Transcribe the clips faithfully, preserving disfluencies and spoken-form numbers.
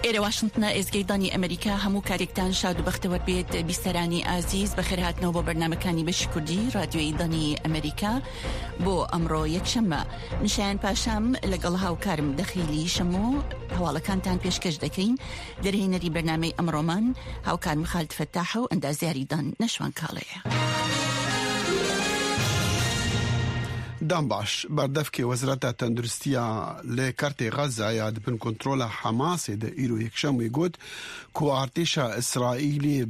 إيري واشنطن إزجيداني أمريكا همو كاريكتان شادو بختور بيت بيستراني عزيز بخيرات نوبو برنامجاني بشكردي راديو إيداني أمريكا بو أمرو يكشمة مشان باشام لقلها وكارم دخيلي شمو هوالا كانتان بيشكش دكين درهين ري برنامج أمرو من هاو كارم خالد فتاحو اندازي ريدان نشوان كاليه دام باش بردفكي وزارة التندرستية لكارتي غزة ياد بن كنترول حماس دا إيرو يكشم يقول كو ارتشا إسرائيلي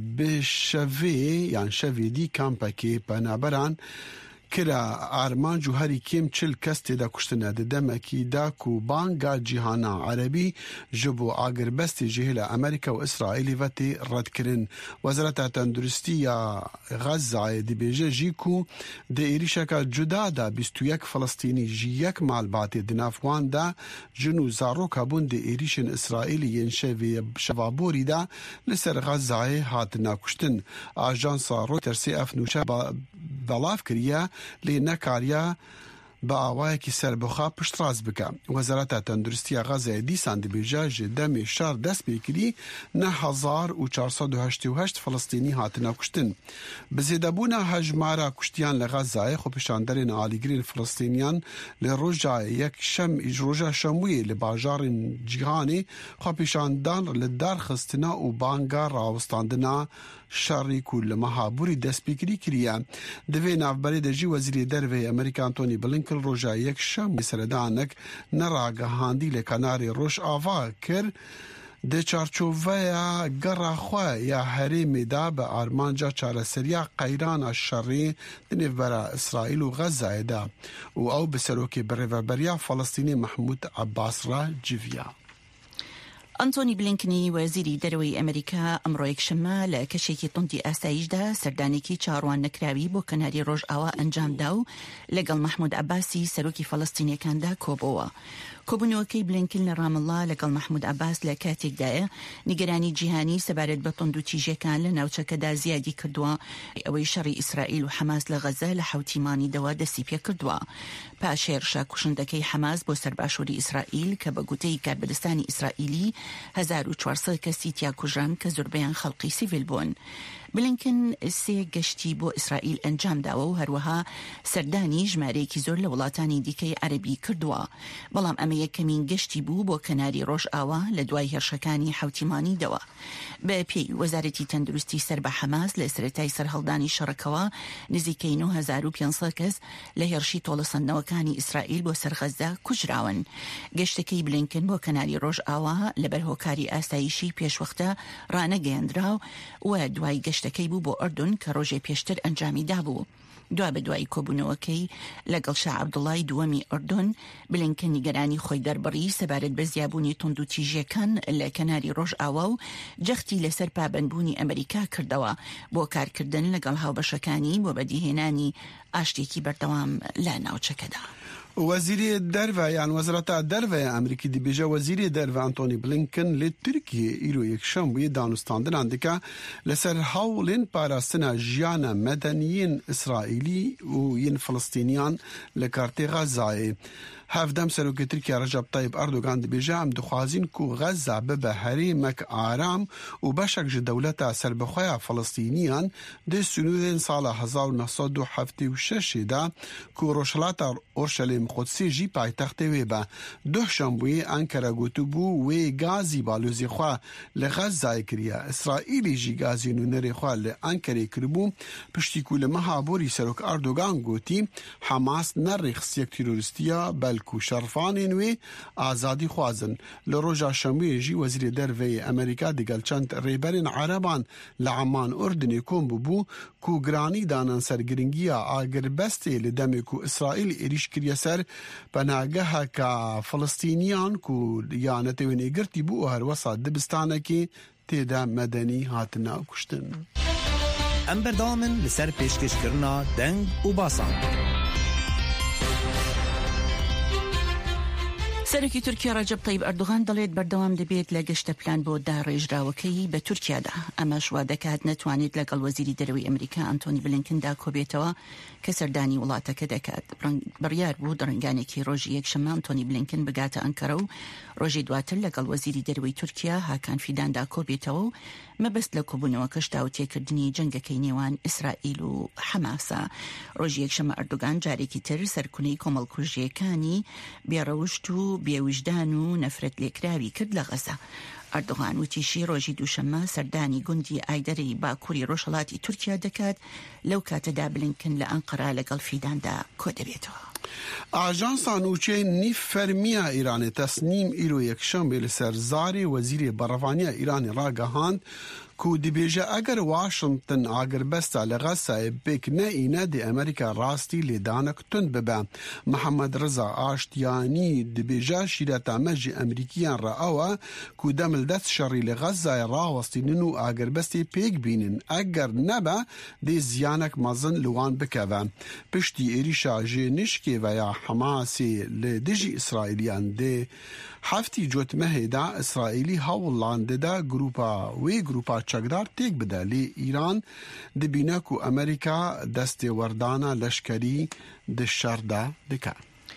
بشفي يعني شفي دي كامباكي بنابران كرا آرمان جوهری کم چل کست دا کشتنه ده دمکی دا کو بانگا جیهانا عربی جبو آگر بستی جهل امریکا و اسرائیلی وطی رد کرن وزارت تندرستی غزه دی بیجه جی کو ده ایریشکا جدا دا بیستو یک فلسطینی جی یک مالباتی دنافوان دا جنو زارو کابون ده ایریشن اسرائیلی ینشوی شوابوری دا لسر غزه هات ناکشتن آجانسا رویترسی افنوشه بلاف کریه لی نکاریا با آوائکی سربخوا پشتراز بکا. وزارت تندرستی غزه دیسان دی بیجا جدام شار دست بیکری نه هزار و چهارصد و هشت و هشت فلسطینی هاتنا کشتن. بزیدابونا هجمارا کشتیان لغزه خوبشاندرین آلیگرین فلسطینیان لروجا یک شم اجروجا شموی لباجار جیهانی خوبشاندان لدار خستنا و بانگا راوستاندنا شاری کل مهابوری دست بیکری کریه. دوی نافبری دجی وزیر دروی امریکا انتونی بلینکن روژا یک شم سردانک نراغ هاندی لکناری روش آوا کر ده چارچوبه یا گراخواه یا حریم دا به آرمانجا چارسریا قیران شری دنیو برا اسرائیل و غزه دا و او بسروکی بریوربریا فلسطینی محمود عباس را جویا. أنتوني بلينكني وزيري دروي أمريكا أمرو يكشمة لكشيكي طنطي أسايج دا سردانيكي چاروان نكراوي بو كناري روج آوا انجام داو لقل محمود عباسي سروكي فلسطيني كان دا كوبوا كوبنوكي بلينكن لرام الله لقل محمود عباس لكاتيك داية نقراني جيهاني سبارد بطندو تيجي كان لناوچك دا زيادي كردوا اوي شري إسرائيل وحماس لغزة لحوتيماني دوا دسيبيا كردوا باشير شاكوشندكي حماس بو سرباشوري إسرائيل كبقوتي كاربدستاني إسرائيلي هزار و چوارصد کسی تیا کجران که زربیان خلقی سیویل بون. بلینکن سی گشتی بو اسرائیل انجام داوه و هروها سردانی جماره کی زور لولاتانی دیکی عربی کردوا. بلام اما یکمین گشتی بو بو کناری روش آوا لدوای هرشکانی حوتیمانی دوا. به پی وزارتی تندرستی سرب حماس لسرتای سرهلدانی شرکوا نزیکی نو هزار و پینصد کس لهرشی طولسان نوکانی اسرائیل بو سرغزه کجراون. گشتکی بلینکن بو کناری روش آوا لبرهوکاری آسایشی پیش وقتا رانه گیندراو و دوای گشتکی بو بو اردن که روژه پیشتر انجامی دابو. دوا بدوای کوبونوکی لگل شاه عبدالله دومی اردن بلینکن نگرانی خوی درباری سبارد بزیابونی تندو تیجی کن لکناری روش آواو جختی لسر پابنبونی امریکا کردوا بو کار کردن لگل هاو بشکانی بو بدیهنانی آشتیکی بردوام لاناو چکده. وزير الدرفة يعني وزارة الدرفة أمريكي دي بيجا وزير الدرفة أنتوني بلينكن لتركيا إيرو يكشم ويدانو ستاندن عندك لسر هاولين باراستنا جيانا مدنيين إسرائيلي وين فلسطينيان لكارتي غزة هفدم سروکی ترکیه رجب طیب اردوغان دی بیجا هم دخوازین کو غزه ببه حریمک آرام و بشک جدولتا سربخواه فلسطینیان دی سنودین سال هزار و نهصد و هفتاد و شش دا کو روشلاتا اورشلیم قدسی جی پایتخت وی با دو شنبوی انکره گوتو بو وی گازی بالوزی خواه لغزه کریه اسرائیلی جی گازی نونری خواه لانکره کربو پشتی کول مهابوری سروک اردوغان گوتی حماس نرخ یک تروریستیا بل کو شرفانین وی آزادی خوازن لروجا شموی جی وزیر دروی امریکا دیگل چند ریبرین عربان لعمان اردنی کن ببو کو گرانی دانن سرگرنگی آگر بستی لدمی کو اسرائیل ایریش کریه سر بناگه که فلسطینیان کو یانتی و نیگرتی بو هر وسط دبستانه که تیدا مدنی هاتنا کشتن. ام بردامن لسر پیشکش کرنا دنگ و باسان. سەرۆکی تورکیا ڕەجەب طەیب ئەردوغان دەڵێت بەردەوام دەبێت لە گەشتە پلان بۆ داڕێژراوەکەی بە تورکیادا. ئەمەش وا دەکات نەتوانێت لەگەڵ وەزیری دەرەوەی ئەمریکا ئەنتۆنی بلینکندا کۆبێتەوە کە سەردانی وڵاتەکە دەکات. بڕیار بوو دەڕنگانێکی ڕۆژی یەکشەممە ئەنتۆنی بلینکن بگاتە ئەنکەرە و ڕۆژی دواتر لەگەڵ وەزیری دەرەوەی تورکیا هاکان فیداندا کۆبێتەوە و مەبەست لە کۆبوونەوەکەش تاوتێکردنی جەنگەکەی نێوان ئیسرائیل و حەماسە. ڕۆژی یەکشەممە ئەردوغان جارێکی تر سەرکونەی کۆمەڵکوژیەکانی بێڕەوشت و بێوجدان و نەفرەت لێکراوی کرد لە غەزە. ئەردوغان وتیشی ڕۆژی دووشەممە سەردانی گوندی ئایدەرەی باکووری ڕۆژهەڵاتی تورکیا دەکات لەو کاتەدا بلینکن لە ئەنقەرە لەگەڵ فیداندا کۆ دەبێتەوە. ئاژانسا نوچەی نیف فەرمیە ئیرانی تەسنیم ئیرۆ یەکشەمبێ لەسەر زاری وەزیری بەڕەوانیە ئیرانی ڕاگەهاند کو دەبێژە ئەگەر واشنگتن ئاگربەستە لە غەزای بێک نەئینە دێ ئەمریکا ڕاستی لێدانەک تند ببە. محەممەد ڕزا ئاشتیانی دەبێژە شیرەتامەژی ئەمریکیان ڕەئەوە کو دەمل دەست شەڕی لە غەزای ڕاوەستینن و ئاگربەستی پێک بینن ئەگەر نەبە دێ زیانێک مەزن لەوان بکەوە. پشتی ئێریشا ژێ نیشکێڤەیە حەماسی لە دژی ئیسرائیلیان دێ هەفتی جوتمەهێدا ئیسرائیلی هەوڵان دەدا گروپا وێ گروپا چەکدار تێک بدە لێ ئیران دبینە و ئەمریکا دەستێ وەردانە لەشکەری دشەردا دکە.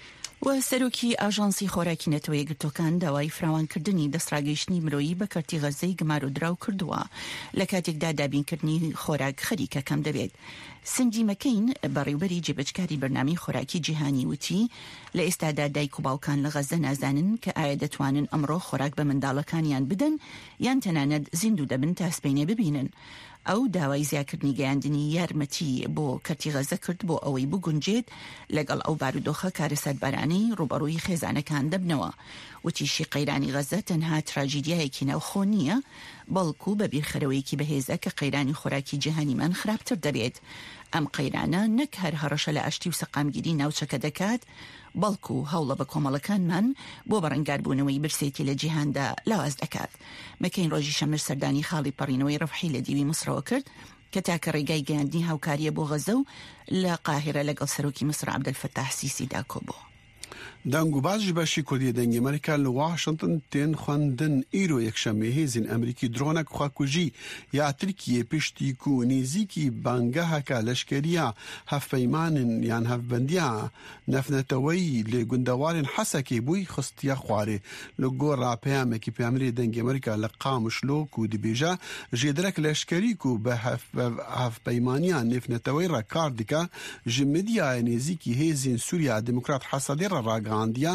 و سەرۆکی ئاژانسی خۆراکی نەتەوە یەکگرتوەکان داوای فراوانکردنی دەستڕاگەیشتنی مرۆیی بە کەرتی غەزەی گمار و دراو کردووە لە کاتێکدا دابینکردنی خۆراک خەریکە کەم دەبێت. سندی مەکەین بەڕێوبەری جێبەجکاری بەرنامەی خۆراکی جیهانی وتی لە ئێستادا دایک و باوکان لە غەزە نازانن کە ئایا دەتوانن ئەمڕۆ خۆراک بە منداڵەکانیان بدەن یان تەنانەت زیندوو دەبن تا سبەینێ ببینن. ئەو داوای زیاکردنی گەیاندنی یارمەتی بۆ کەرتی غەزە کرد بۆ ئەوەی بگونجێت لەگەڵ ئەو بارودۆخە کارە سەدبارانەی ڕوبەڕووی خێزانەکان دەبنەوە. وتیشی قەیرانی غەزە تەنها تراژیدیایەکی ناوخۆ نییە بەڵکو بە بیرخەرەوەیەکی بەهێزە کە قەیرانی خۆراکی جیهانیمان خراپتر دەبێت. ئەم قەیرانە نەک هەر هەڕەشە لە ئاشتی و سەقامگیری ناوچەکە دەکات بەڵکو هەوڵە بە کۆمەڵەکانمان بۆ بەڕەنگاربوونەوەی برسێتی لە جیهاندا لاواز دەکات. مەکەین ڕۆژی شەمر سەردانی خاڵی پەڕینەوەی ڕەفحی لە دیوی مسرەوە کرد کە تاکە ڕێگای گەیاندنی هاوکاریە بۆ غەزە و لە قاهرە لەگەڵ سەرۆکی میسر عەبدەلفەتاح سیسیدا کۆبوو. دەنگ و باشی بەشی کوردی دەنگی ئەمریکا لە واشنگتن تێن خوێندن ئیرۆ یەکشەممە هێزین ئەمریکی درۆنێک خواکوژی یا ترکیە پشتی و نێزیکی بانگەهەکە لەشکریە هەفپەیمانن یان هەفبەندیە نەفنەتەوەی لێ گوندەوارن حەسەکەی بووی خستیە خوارێ لە گۆڕا پەیامێکی پێامری دەنگی ئەمریکا لە قامشلۆک و دبێژە ژێدرەك لەشکریک و بە هەفپەیمانیان نێفنەتەوەی ڕەکار دیکە ژ مدیایە نێزیکی هێزین سووریا دموکرات حەسەدی ڕاگەهاندیە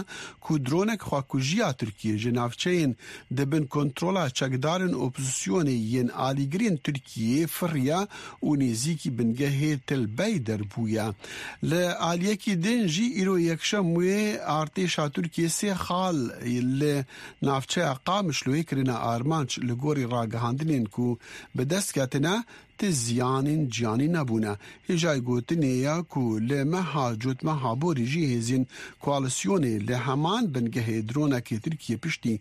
کو درۆنێک خواکوژیە تورکیە ژە ناوچەیەن دەبن کۆنترۆلا چەکدارن ئۆپۆزیسیۆنی یەن ئالیگرین تورکیە فڕیە و نێزیکی بنگەهێ تلبەی دەربوویە. لە ئالیەکی دێنژی ئیرۆ یەکشەممێ ئارتێشا تورکیە سێ خاڵ لە ناوچەیە قامشلۆیە کرنە ئارمانچ لە گۆڕی ڕاگەهاندنێن کو بەدەستکەتنە زیانین جیانی نبوونه. هجای گوتنیه کو لمها جوتمها بوریجی هزین کوالسیونی لهمان بنگه درونه که ترکیه پشتی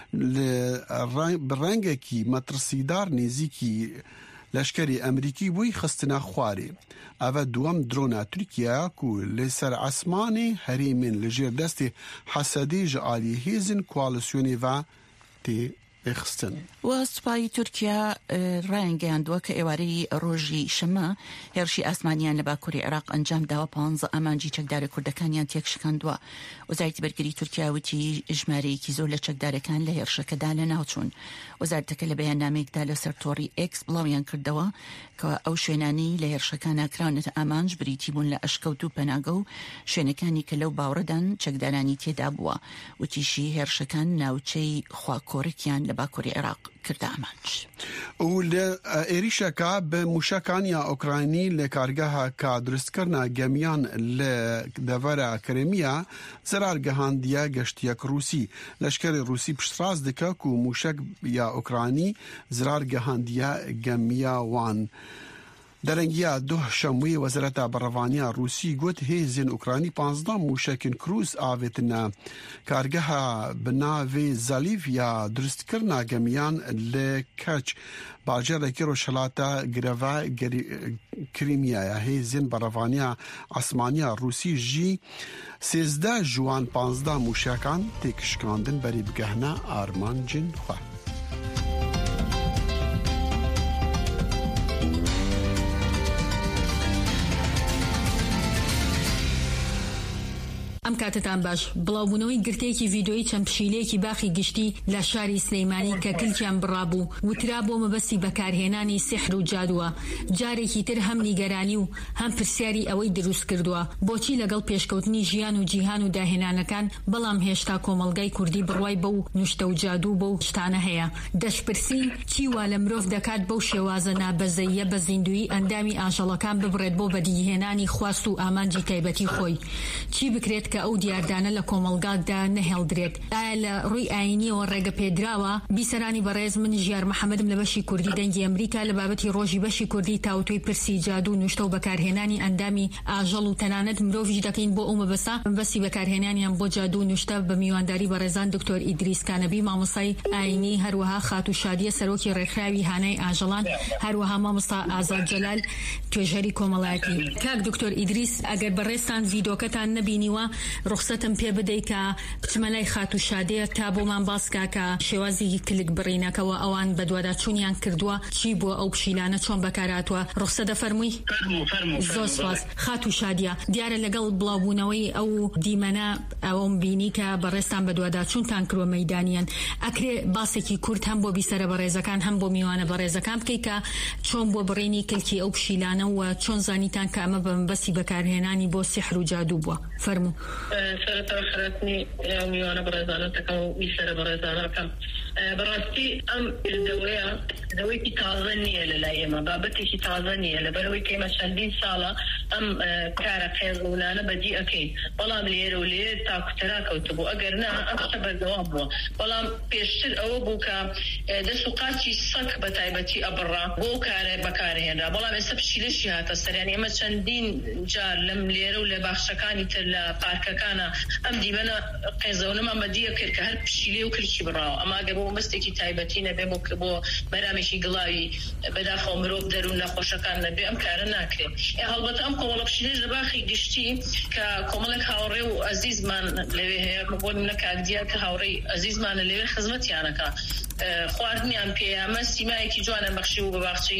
برنگه کی مترسیدار نیزی کی لشکری امریکی بوی خستنا خواری. اوه دوام درونه ترکیه کو لسر عثمانی هریمین لجیر دست حسدی جعالی هزین کوالسیونی و تی اخستن. و سوپای تورکیا ڕایانگەیاندووە کە ئێوارەی ڕۆژی شەمە هێرشی ئاسمانیان لە باکووری عێراق ئەنجام داوە پانزە ئامانجی چەکدارە کوردەکانیان تێک شکاندووە. وەزارەتی بەرگری تورکیا وتی ژمارەیەکی زۆر لە چەکدارەکان لە هێرشەکەدا لە ناوچوون. وەزارەتەکە لە بەیاننامەیەکدا لەسەر تۆڕی ئێکس بڵاویان کردەوە کە ئەو شوێنانەی لە هێرشەکان ناکراونەتە ئامانج بریتی بوون لە ئەشکەوت و پەناگە و شوێنەکانی کە لەو باوڕەدان چەکدارانی تێدا بووە. وتیشی هێرشەکان ناوچەی خواکۆڕێکیان لە باکووری عێراق کرده ئامانج. و لە ئێریشەکە بە موشەکانیا ئۆکراینی لە کارگەها کە دروستکردنا گەمیان لە دەڤەرە کرێمیە زەرارگەهاندیە گەشتیەک رووسی. لەشکری رووسی پشتڕاست دکە و موشەک یا ئۆکراینی زەرارگەهاندیە گەمیە وان. درنگیا دو شموی وزارت بروانیا روسی گوت هیزن اوکرانی پانزده موشکن کروز آویتنا کارگه بناوی زالیف یا درست کرنا گمیان لکچ باجر کی روشلاتا گروا کریمیا یا هیزن بروانیا آسمانیا روسی جی سیزده جوان پانزده موشکان تکشکاندن بری بگهنا آرمان جن خواه. ئەم کاتتان باش بڵاوبوونەوەی گرتەیەکی ڤیدۆیی چەند پشیلەیەکی باخی گشتی لە شاری سلەیمانی کە کلکیان بڕابوو وترا بۆ مەبەستی بەکارهێنانی سیحر و جادووە جارێکی تر هەم نیگەرانی و هەم پرسیاری ئەوەی دروست کردووە بۆچی لەگەڵ پێشکەوتنی ژیان و جیهان و داهێنانەکان بەڵام هێشتا کۆمەڵگای کوردی بڕوای بەو نوشتە و جادوو بەو شتانە هەیە دەشپرسین چی وا لە مرۆڤ دەکات بەو شێوازە نابەزەییە بە زیندوی ئەندامی ئاژەڵەکان ببڕێت بۆ بەدیهێنانی خواست و ئامانجی تایبەتی خۆی چی بکرێت کە ئەو دیاردانە لە کۆمەڵگاکدا نەهێڵدرێت ئایا لە ڕووی ئاینیەوە ڕێگە پێدراوە بیسەرانی بەڕێز من ژیار محەممەدم لە بەشی کوردی دەنگی ئەمریکا لە بابەتی ڕۆژی بەشی کوردی تاوتۆی پرسی جادو نوشتە و بەکارهێنانی ئەندامی ئاژەڵ و تەنانەت مرۆڤیش دەکەین بۆ ئەو مەبەسا بەسی بەکارهێنانیان بۆ جادو نوشتە بە میوانداری بەڕێزان دکتۆر ئیدریس کانەبی مامۆستای ئاینی هەروەها خات و شادیە سەرۆکی ڕێکخراوی هانای ئاژەڵان هەروەها مامۆستا ئازاد جەلال توێژەری کۆمەڵایەتی کاک دکتۆر ئیدریس ئەگەر بەڕێستان ڤیدۆکەتان نەبینیوە ڕوخسەتم پێ بدەی کە بچمە لای خات و شادەیە تا بۆمان باسکا کە شێوازی کلک بڕینەکەەوە ئەوان بە دوواداچوونیان کردووە چی بۆ ئەو پشیلانە چۆن بەکاراتوە ڕوخسە دەفەرمووی زۆر سپاس خات و شادیە دیارە لەگەڵ بڵاوبوونەوەی ئەو دیمەنە ئەوەم بینی کە بەڕێستان بە دوواداچوونتان کردوە مەیدانیان ئەکرێ باسێکی کورت هەم بۆ بیسەرە بەڕێزەکان هەم بۆ میوانە بەڕێزەکان بکەی کە چۆن بۆ بڕینی کلکی ئەو پشیلانە و چۆن زانیتان کە ئەمە بەمبەسی بەکارهێنانی بۆ سیحر و جادوو بووە فەرموو سەرەتا خەرەتنی میوانە بەڕێزانەتەکەم و ویسەرە بەڕێزانەکەم بەڕاستی ئەم دەوەیە دەوەیەکی تازە نییە لە لای ئێمە بابەتێکی تازە نییە لەبەرەوەی کە ئێمە چەندین ساڵە ئەم کارە قێزڵانە بەدی ئەەکەین بەڵام لێرە و لێ تاکوتەرا کەوتبوو ئەگەر نا ئەم شتە بەردەوام بووە بەڵام پێشتر ئەوە بوو کە دەست و قاچی سەک بە تایبەتی ئەبڕا بۆ کارە بەکارهێنرا بەڵام ئێستا پشیلەشی هاتە سەریان ئێمە چەندین جار لەم لێرە و لە باخچەکانی تر لە پارکەکانە ئەم دیمەنە قێزەونەمان بەدیە کرد کە هەر پشیلێ و کلکی بڕاوە ئەما گە بۆ مەستێکی تایبەتی نەبێ بۆ بۆ بەرامێکی گڵاوی بەداخەوە مرۆڤ دەروون نەخۆشەکان نەبێ ئەم کارە ناکرێت هەڵبەت ئەم کۆمەڵە پشیلەش لە باخی گشتی کە کۆمەڵێک هاوڕێ و ئەزیزمان لەوێ هەیە بۆ منە کاکدیا کە هاوڕێی ئەزیزمانە لەوێ خزمەتیانەکە خواردنیان پێیامە سیمایەکی جوانە بەخشی و بە باخچەی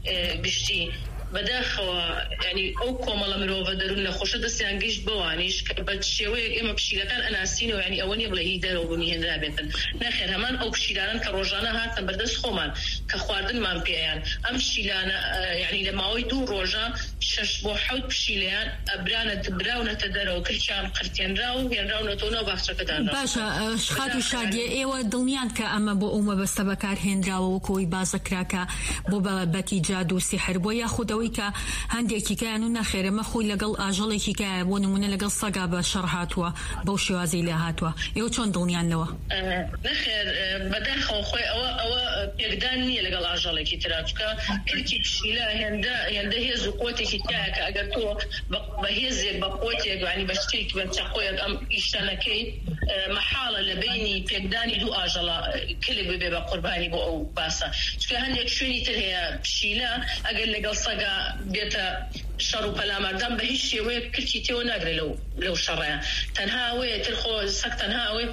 گشتی بەداخەوە ینی ئەو کۆمەڵە مرۆڤە دەروون نەخۆشە دەستیان گەیشت بەوانیش کە بە شێوەیەک ئێمە پشیلەکان ئەناسینەوە ینی ئەوە نیە بڵێ هی دەرەوە بوونی هێنرا بێتن نەخێر هەمان ئەو پشیلانن کە ڕۆژانە هاتن بەردەست خۆمان کە خواردنمان پێیان ئەم پشیلانە ینی لە ماوەی دوو ڕۆژە شەش بۆ حەوت پشیلیان ئەبرانە براونەتە دەرەوە کلکیان قرتێنرا و هێنراونەتەوە ناو باخچەکەدان باشە خات و شادیە ئێوە دڵنیان کە ئەمە بۆ ئەو مەبەستە بەکارهێنراوە وەکەوەی بازەکراکە بۆ بەبەتی جادو و سیحر بۆ یاخودەوەی کە هەندێکی کایان و نەخێرەمە خۆی لەگەڵ ئاژەڵێکی کایە بۆ نمونە لەگەڵ سەگا بە شەڕ هاتووە بەو شێوازەی لە هاتووە ئێوە چۆن دڵنیان لەوە نەخێر بەداخەوە خۆی ئەوە ئەوە پێکدان نییە لەگەڵ ئاژەڵێکی ترا چکە کلکی پشیلە هێندە هێندە هێز و قوتێکی تایە کە ئەگەر تۆ بە هێزێک بە قوتێک ینی بە شتێکی بە چەقۆیەک ئەم ئیشتەنەکەی مەحاڵە لە بینی پێکدانی دوو ئاژەڵە کلک ببێ بە قوربانی بۆ ئەو باسە چکە هەندێک شوێنی تر هەیە پشیلە ئەگەر لەگەڵ سەگا بێتە شەڕ و پەلاماردان بە هیچ شێوەیەک کلکی تێوە ناگرێت لەو لەو شەڕەیە تەنها ئەوەیە تر خۆ سەگ تەنها ئەوەی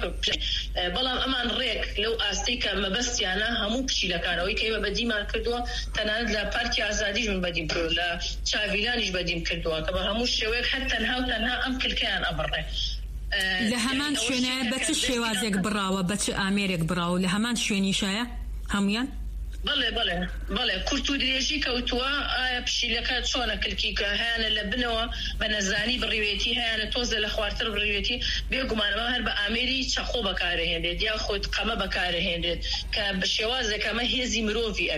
بەڵام ئەمان ڕێک لەو ئاستەی کە مەبەستیانە هەموو پشیلەکانەوەی کە ئێمە بەدیمان کردووە تەنانەت لە پارکی ئازادیش من بەدیم کردووە لە چاویلانیش بەدیم کردووە کە بە هەموو شێوەیەک هەر تەنها و تەنها ئەم کلکەیان ئەبڕێ لە هەمان شوێنەیە بە چ شێوازێک بڕاوە بە چ ئامێرێک بڕاوە لە هەمان شوێنیشایە هەمویان بەڵێ بەڵێ بەڵێ کورت و درێژی کەوتووە ئایا پشیلەکە چۆنە کلکی کە هیانە لە بنەوە بە نەزانی بڕیوێتی هیانە تۆزە لە خواردتر بڕیوێتی بێگومانەوە هەر بە ئامێری چەخۆ بەکارهێنرێت یا خۆت قەمە بەکارهێنرێت کە بە شێوازێک ئەمە هێزی مرۆڤی ئەوێت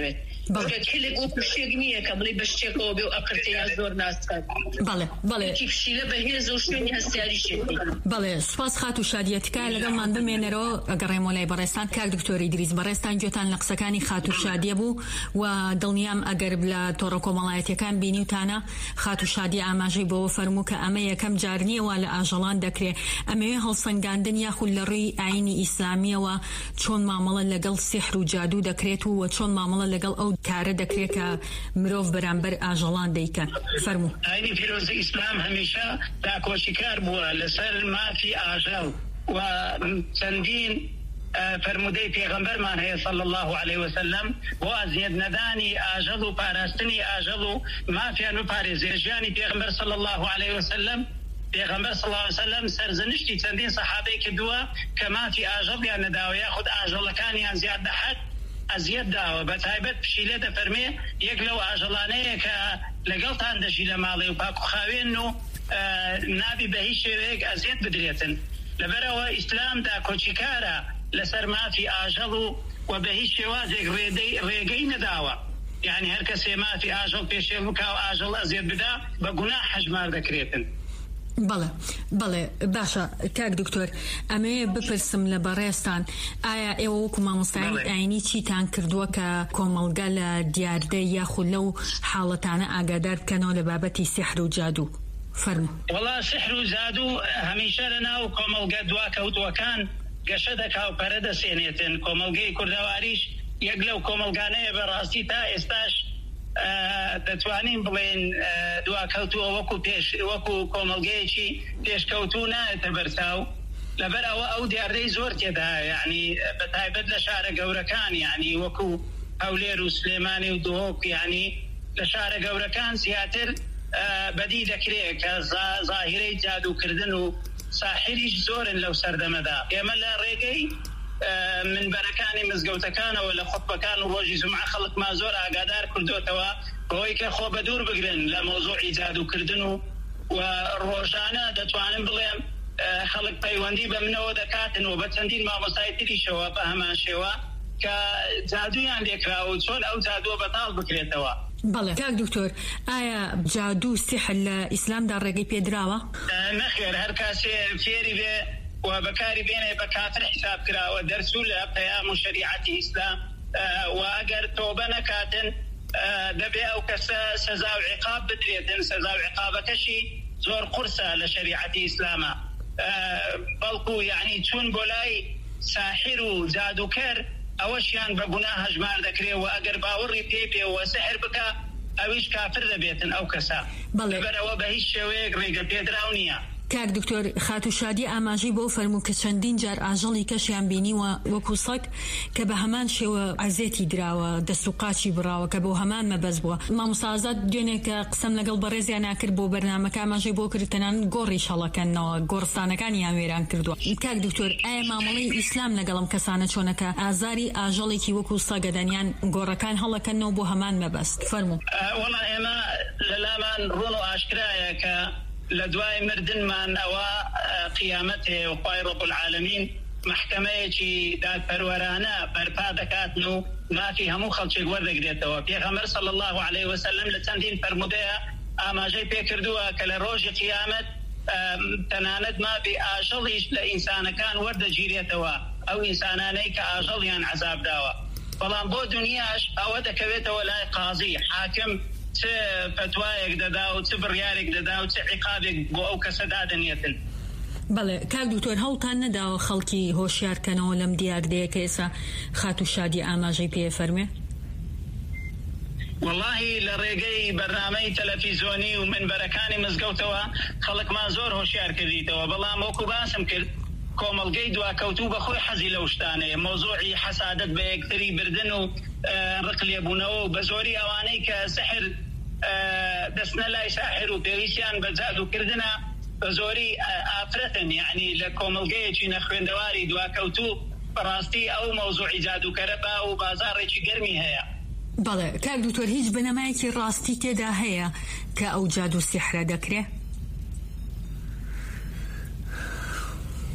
كتحلك وكشتيق نية قبل بشتيقو بيو أقرتيا زور ناس كان بله بله كيف شيلة بهيز وشوني هستياري شدي بله سپاس خاتو شادیەتکە لەگەڵ من بمێنەرەوە ئەگەڕێمەوە لای بەڕێستان کاک دکتۆر ئیدریس بەڕێستان گوێتان لە قسەکانی خاتو شادیە بوو و دڵنیام ئەگەر لە تۆڕە کۆمەڵایەتیەکان بینیوتانە خاتو شادی ئاماژەی بۆەوە فەرموو کە ئەمە یەکەم جار نییەوە لە ئاژەڵان دەکرێت ئەمەوێ هەڵسەنگاندن یاخود لە ڕووی ئاینی ئیسلامیەوە چۆن مامەڵە لەگەڵ سیحر و جادوو دەکرێت و چۆن مامەڵە لەگەڵ ئەو کارە دەکرێت کە مرۆڤ بەرامبەر ئاژەڵان دەیکەن فەرموو ئاینی فیرۆزی ئیسلام هەمیشە داکۆچیکار بووە لەسەر مافی ئاژەڵ و چەندین فرمودەی پێغەمبەرمان هەیە صلی الله عليه وسلم بۆ ئەزیەت نەدانی ئاژەڵ و پاراستنی ئاژەڵ و مافیان بپارێزێ ژیانی پێغەمبەر صلی الله عليه وسلم پێغەمبەر صلی الله عليه وسلم سەرزنشتی چەندین سەحابەی کردووە کە مافی ئاژەڵیان نەداوە یاخود ئاژەڵەکانیان زیاد دەحەد ئەزیەت داوە بە تایبەت پشیلە دەفەرمێ یەک لەو ئاژەڵانەیە کە لەگەڵتان دەژی لە ماڵێ و پاکوخاوێن و نابی بە هیچ شێوەیەک ئەزیەت بدرێتن لەبەرەوە ئیسلامدا کۆچیکارە لەسەر مافی ئاژەڵ و بە هیچ شێوازێک ڕێگەی نەداوە یعنی هەر کەسێ مافی ئاژەڵ پێشێ بکا و ئاژەڵ ئەزیەت بدا بە گوناح حەژمار دەکرێتن. بەڵێ بەڵێ باشە کاک دکتۆر ئەمێ بپرسم لە بەڕێستان ئایا ئێوە وەکو مامۆستای ئاینی چیتان کردووە کە کۆمەڵگە لە دیاردەی یاخود لەو حاڵەتانە ئاگادار بکەنەوە لە بابەتی سیحر و جادوو فەرموو. وەڵا سیحر و جادوو هەمیشە لەناو کۆمەڵگە دواکەوتووەکان گەشە دەکا و پەرە دەسێنێتن کۆمەڵگەی کوردەواریش یەک لەو کۆمەڵگانەیە بەڕاستی تا ئێستاش دەتوانین بڵێن دواکەوتووە وەکو پێش وەکو کۆمەڵگەیەکی پێشکەوتوو نایەتە بەرچاو لەبەرەوە ئەو دیاردەی زۆر تێدا یعنی بە تایبەت لە شارە گەورەکان یعنی وەکو هەولێر و سلێمانی و دۆک یعنی لە شارە گەورەکان زیاتر بەدی دەکرێت کە زاهیرەی جادووکردن و ساحریش زۆرن لەو سەردەمەدا ئێمە لە ڕێگەی منبەرەکانی مزگەوتەکانەوە لە خۆتبەکان و ڕۆژی جومعە خەڵکمان زۆر ئاگادار کردوتەوە بۆی کە خۆ بە دوور بگرن لە مۆزوعی جادووکردن و و ڕۆژانە دەتوانم بڵێم خەڵک پەیوەندی بە منەوە دەکاتن و بە چەندین مامۆستای تریشەوە بە هەمان شێوە کە جادویان لێکراوە و چۆن ئەو جادووە بەتاڵ بکرێتەوە. بەڵێ کاک دکتۆر ئایا جادوو سیحر لە ئیسلامدا ڕێگەی پێدراوە؟ نەخێر هەر کاسێ فێری بێ و بەکاری بێنێ بە کافر حساب کراوە دەرچوو لە پەیام و شەریعەتی ئیسلام و ئەگەر تۆبە نەکاتن دەبێ ئەو کەسە سەزا و عقاب بدرێتن سەزا و عقابەکەشی زۆر قورسە لە شەریعەتی ئیسلامە بەڵکو یعنی چوون بۆ لای ساحر و جادوکەر ئەوەشیان بە گوناه هەژمار دەکرێت و ئەگەر باوەڕی پێ پێوە سەحر بکە ئەویش کافر دەبێتن ئەو کەسە لەبەرەوە بە هیچ شێوەیەک ڕێگە پێدراو نییە. کاک دکتۆر خاتو شادی ئاماژەی بۆ فەرموو کە چەندین جار ئاژەڵی کەشیان بینیوە وەکو سەگ کە بە هەمان شێوە ئازێتی دراوە دەست و قاچی براوە کە بۆ هەمان مەبەست بووە. مامۆستا ئازاد دوێنێکە قسەم لەگەڵ بەڕێزیان ناکرد بۆ بەرنامەکە ئاماژەی بۆ کرد تەنانەت گۆڕیش هەڵەکەنەوە گۆڕستانەکانیان وێران کردووە. کاک دکتۆر ئایا مامەڵەی ئیسلام لەگەڵم کەسانە چۆنەکە ئازاری ئاژەڵێکی وەکو سەگەدەنیان گۆڕەکان هەڵەکەنەوە بۆ هەمان مەبەست فەرموو. وەڵا ئێمە لەلامان ڕۆڵ و ئاشکرایە کە لە دوای مردنمان ئەوە قیامەت هەیە و خوای ڕەب العالەمین محکەمەیەکی دادپەروەرانە بەرپا دەکاتن و مافی هەموو خەڵکێک وەردەگرێتەوە. پێغەمبەر صلی الله عليه وسلم لە چەندین فەرمودەیە ئاماژەی پێکردووە کە لە ڕۆژی قیامەت تەنانەت مافی ئاژەڵیش لە ئینسانەکان وەردەگیرێتەوە ئەو ئینسانانەی کە ئاژەڵیان عەزاب داوە. بەڵام بۆ دنیاش ئەوە دەکەوێتەوە لای قازی حاکم چه فتوایەک دەدا و چه بڕیارێک دەدا و چه عقابێک بۆ ئەو کەسە دادەنێتن. بەڵێ کاک دکتۆر هەوڵتان نەداوە خەڵکی هۆشیارکەنەوە لەم دیاردەیە کە ئێستا خاتو شادی ئاماژەی پێ فەرمێ؟ واللهی لە ڕێگەی بەرنامەی تەلەڤیزۆنی و منبەرەکانی مزگەوتەوە خەڵکمان زۆر هۆشیار کردیتەوە بەڵام وەکو باسم کرد کۆمەڵگەی دواکەوتوو بەخۆی حەزی لەو شتانەیە مۆزوعی حەسادەت بە یەکتری بردن و ڕق لێبوونەوە و بە زۆری ئەوانەی کە سەحر دەستنە لای ساحر و پێویستیان بە جادووکردنە بە زۆری ئافرەتن یعنی لە کۆمەڵگەیەکی نەخوێندەواری دواکەوتوو بەڕاستی ئەو مۆزوعی جادووکەرە با و بازاڕێکی گەرمی هەیە. بەڵێ کاک دکتۆر هیچ بنەمایەکی ڕاستی تێدا هەیە کە ئەو جادوو سیحرە دەکرێت؟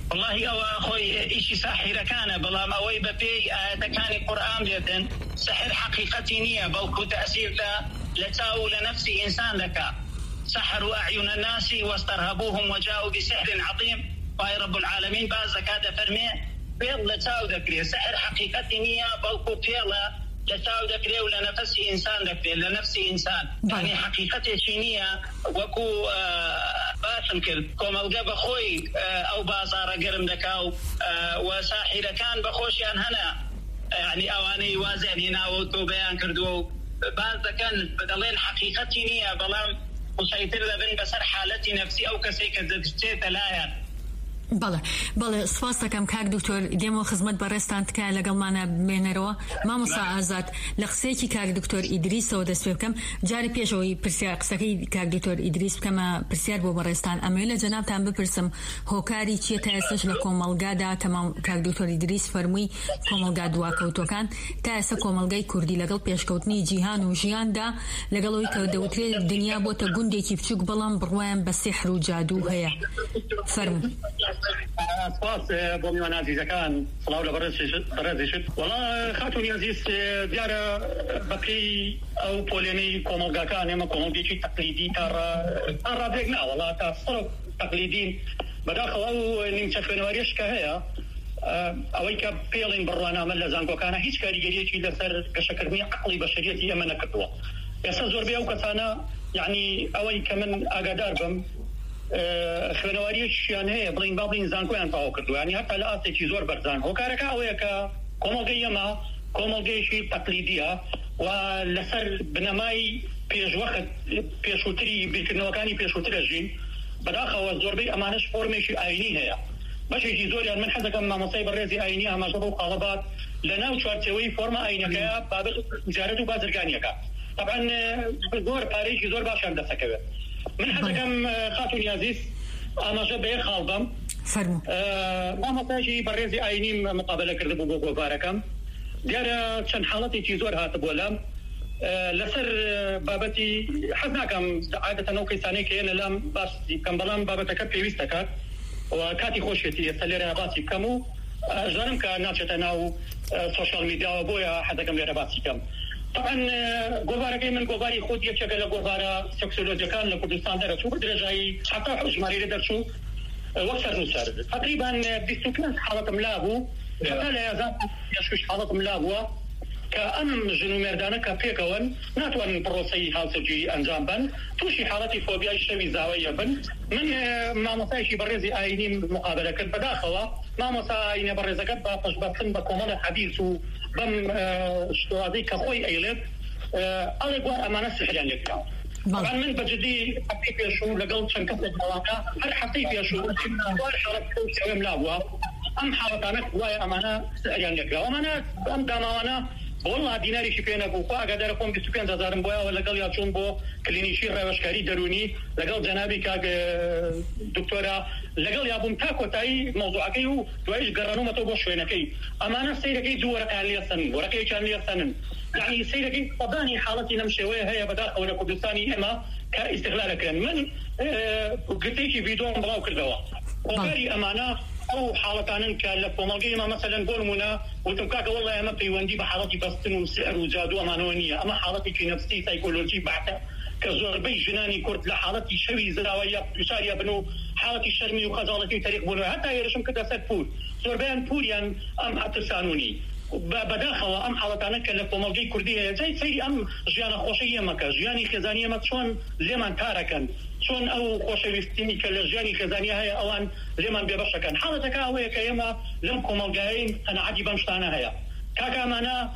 والله أو أخوي إشي ساحر كان بلام أوي ببي دكاني قرآن ليتن سحر حقيقتي نية بلكو تأثير لتاو لنفسي إنسان لك سحروا أعين الناس واسترهبوهم وجاءوا بسحر عظيم فاي رب العالمين باز كاد فرمي بيض لتاو ذكري سحر حقيقتي نية بلكو فيلا لتاو ذكري ولنفسي إنسان ذكري لنفسي إنسان يعني حقيقتي شينية وكو آه باسم كل كوم الجا بخوي أو بازار قرم دكاو وساحر كان بخوش يعني هنا يعني أواني وازن هنا وتوبيان كردو بعض كان بدلين حقيقتي نية بلام مسيطر لبن بسر حالتي نفسي أو كسيك زدتشيت لايا بله بله سپاس دکم کاک دکتر دیمو خدمت برستان که لگل مانا بینروا ما مساعدت لقصه کی کاک دکتر ادریس و دست بکم جاری پیشوی پرسیار قصه کی کاک دکتر ادریس کم پرسیار بو برستان امیل جناب تام بپرسم هوکاری چی تأسیس لکومالگادا تمام کاک دکتر ادریس فرمی کومالگادوا کوتوکان تأسیس کومالگای کردی لگل پیشکوتنی جهان و جهان دا لگلوی که دوتری دنیا بوده گنده کی بچوک بلام بروان بسحر و جادو هیا فرم أساس بوميوان عزيزة كان صلاة ولا برزشت والله خاتوني عزيز ديارة بقي أو بوليني كوموغا كان يما كوموغي شي تقليدي ترى ترى بيقنا والله تصرف تقليدين بداخل أو نمتفن وريش كهيا أويك بيلين بروانا من لزانكو كان هيش كاريجريتي لسر كشكرمي عقلي بشريتي يمنا كتوى يسازور بيو كتانا يعني أويك من أقدار بم خوێنەوەریش یان هەیە بڵین با بڵین زانکۆیان تەواو کردو ینی هەتا لە ئاستێکی زۆر بەرزان هۆکارەکە ئەوەیە کە کۆمەڵگەی ئەمە کۆمەڵگەیەکی تەقلیدیە و لەسەر بنەمای پێشوەخت پێشووتری بیرکردنەوەکانی پێشووترە ژین بەداخەوە زۆربەی ئەمانەش فۆرمێکی ئاینی هەیە بەشێکی زۆریان من حەزەکەم مامۆستای بەڕێزی ئاینی ئاماژە بۆ خاڵەبات لە ناو چوارچێوەی فۆرمە ئاینەکەیە بابەت تجارەت و بازرگانیەکە طبعا زۆر پارەیەکی زۆر باشیان دەسەکەوێت من حەزەکەم خاتونی عزیز ئاماژە بەیە خاڵبم فەرموو مامۆستایشی بەڕێزی ئاینیم مقابلە کردبوو بۆ گۆڤارەکەم دیارە چەند حاڵەتێکی زۆر هاتبووە لام لەسەر بابەتی حەز ناکەم عادەتەن ئەو کەیسانەی کە هێنە لام باسی بکەم بەڵام بابەتەکە پێویست دەکات و کاتی خۆشێتی ئێستا لێرە باسی بکەم و ژانم کە ناچێتە ناو سۆشیال میدیاوە بۆیە حەزەکەم لێرە باسی بکەم طبعا گۆڤارەکەی من گۆڤاری خۆت یەکێکە لە گۆڤارە سێکسۆلۆجیەکان لە کوردستان دەرەچوو بە درێژایی حتا ژمارەیە دەرچوو وەک سەرنووسەر تقریبا بیست و پێنج حاڵەتم لابوو هەتا لە یازان شش حاڵەتم لابووە کە ئەم ژن و مێردانە کە پێکەوەن ناتوانن پرۆسەی هاوسەرگیری ئەنجام بن تووشی حاڵەتی فۆبیای شەوی زاوەیە بن من مامۆستایشی بەڕێزی ئاینیم مقابلە کرد بەداخەوە مامۆستا ئاینە بەڕێزەکەت با پەشبەستن بە کۆمەڵە حەدیث و بەم شتوازەی کە خۆی ئەیڵێت ئەڵێ گوار ئەمانە سحریان لێکراوە طبعا من بەجددی هەفتەی پێشوو لەگەڵ چەند کەسێک بەڵاکە هەر هەفتەی پێشوو دوای حاڵەت شەوێم لابووە ئەم حاڵەتانە وایە ئەمانە سحریان لێکراوە ئەمانە ئەم داماوانە والله دیناریشی پێ نەبوو خوا ئەگەدارە خۆم بیست و پێنج هەزارم بۆیەوە لەگەڵ یا چوون بۆ کلینیکی ڕێوەشکاری دەرونی لەگەڵ جەنابی کاک دکتۆرە لەگەڵ یابووم تا کۆتایی مەوزوعەکەی و دوایش گەڕانومەتەوە بۆ شوێنەکەی ئەمانە سەیرەکەی دوو وەرەقیان لێسەن وەرەقەیەکیان لێسەنن یعنی سەیرەکەی سەدانی حاڵەتی لەم شێوەیە هەیە بەداخەوە لە کوردستانی ئێمە کە ئیستیغلالەکرێن من گرتێکی ڤیدۆم بڵاو کردەوە هۆکاری ئەمانە أو حالتان كلا فمالجي ما مثلا بولمنا وتمكاك والله أنا بيوندي بحالتي بستن وسعر وجادو أمانونية أما حالتي في نفسي سيكولوجي بعد كزوربي جناني كرد لحالتي شوي زراوية يساري بنو حالتي شرمي وخزالتي تاريخ بنو حتى يرشم كده سدفور زوربيان بوريان أم أترسانوني بداخله أم حالتان كلا فمالجي كردية زي سيري أم جيانا خوشية مكا جياني خزانية مكشون لمن تاركن شون أو خوشويستيني كالجاني خزانية هي أوان لمن بيبشكن حالتك أوه كيما لمكم الجاين أنا عادي بمشتانا هيا كاكا مانا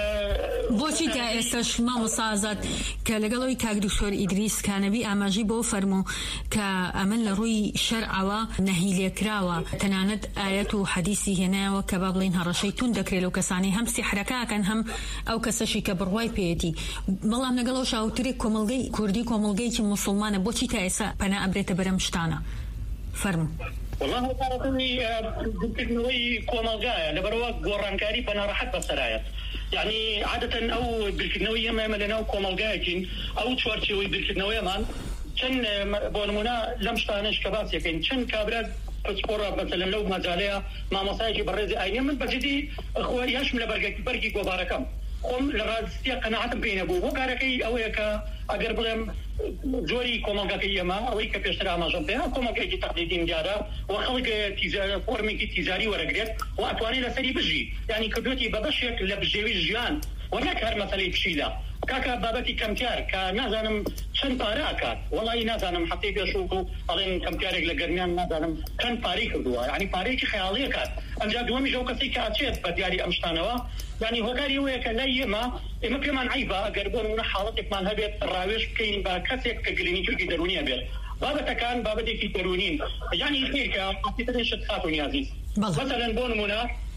بۆچی تا ئێستاش مامۆستا کە لەگەڵەوەی کاک دکتۆر ئیدریس کانەبی ئاماژی بۆ فەرموو کە ئەمن لە ڕووی شەرعەوە نەهی لێکراوە تەنانەت ئایەت و حەدیسی هێنایەوە کە با بڵین هەڕەشەی تون دەکرێت لەو کەسانی هەم سیحرەکەکەن هەم ئەو کەسەشی کە بڕوای پێێتی بەڵام لەگەڵەوە شاوترێک کۆمەڵگەی کوردی کۆمەڵگەیکی موسڵمانە بۆچی تا ئێستا پەنا ئەبرێتە بەرەم شتانە فەرموو والله تعرفني بالكنوي كومالجايا لبروا قرانكاري بنا راحت بسرايا يعني عادة أو بالكنوية ما ملنا كومالجايين أو تشوارشي بالكنوية مان كان بونمونا لمشتانش كباس يكين كان كابرد پسپۆرە مثلا لەو مەجالەیە مامۆسایەکی بەڕێزی ئاینی من بەجددی خۆ یاشم لە بەرگێکی بەرگی گۆبارەکەم خۆم لە ڕاستیە قەناعەتم پێ نەبوو بۆ کارەکەی ئەوەیە کە ئەگەر بڵێم جۆری کۆمەڵگەکەی ئێمە ئەوەی کە پێشتر ئاماژەم پێ کۆمەڵگەیەکی تەقلیدی دیارە و خەڵک فۆرمێکی تیجاری وەرەگرێت و ئەتوانێت لەسەری بژی یعنی کردوەتی بە بەشێک لە بژێوی ژیان و نەک هەر مەسەلەی پشیلە کاکە بابەتی کەمتیار کە نازانم چەند پارە ئاکات وەڵی نازانم هەفتەی پێشوو و ئەڵێن کەمتیارێک لە گەرمیان نازانم چەند پارەی کردووە یعنی پارەیەکی خەیاڵی ئەکات ئەمجا دووەمیش ئەو کەسەی کە ئاچێت بە دیاری ئەم شتانەوە یعنی هۆکاری ئەوەیە کە لای ئێمە ئێمە پێمان عیبە ئەگەر بۆ نمونە حاڵەتێکمان هەبێت ڕاوێژ بکەین بە کەسێک کە کلینیکێکی دەرونیە بێت بابەتەکان بابەتێکی دەرونین یعنی خێرکە ئاپیترێن شت خاتونی عزیز مثلا بۆ نمونە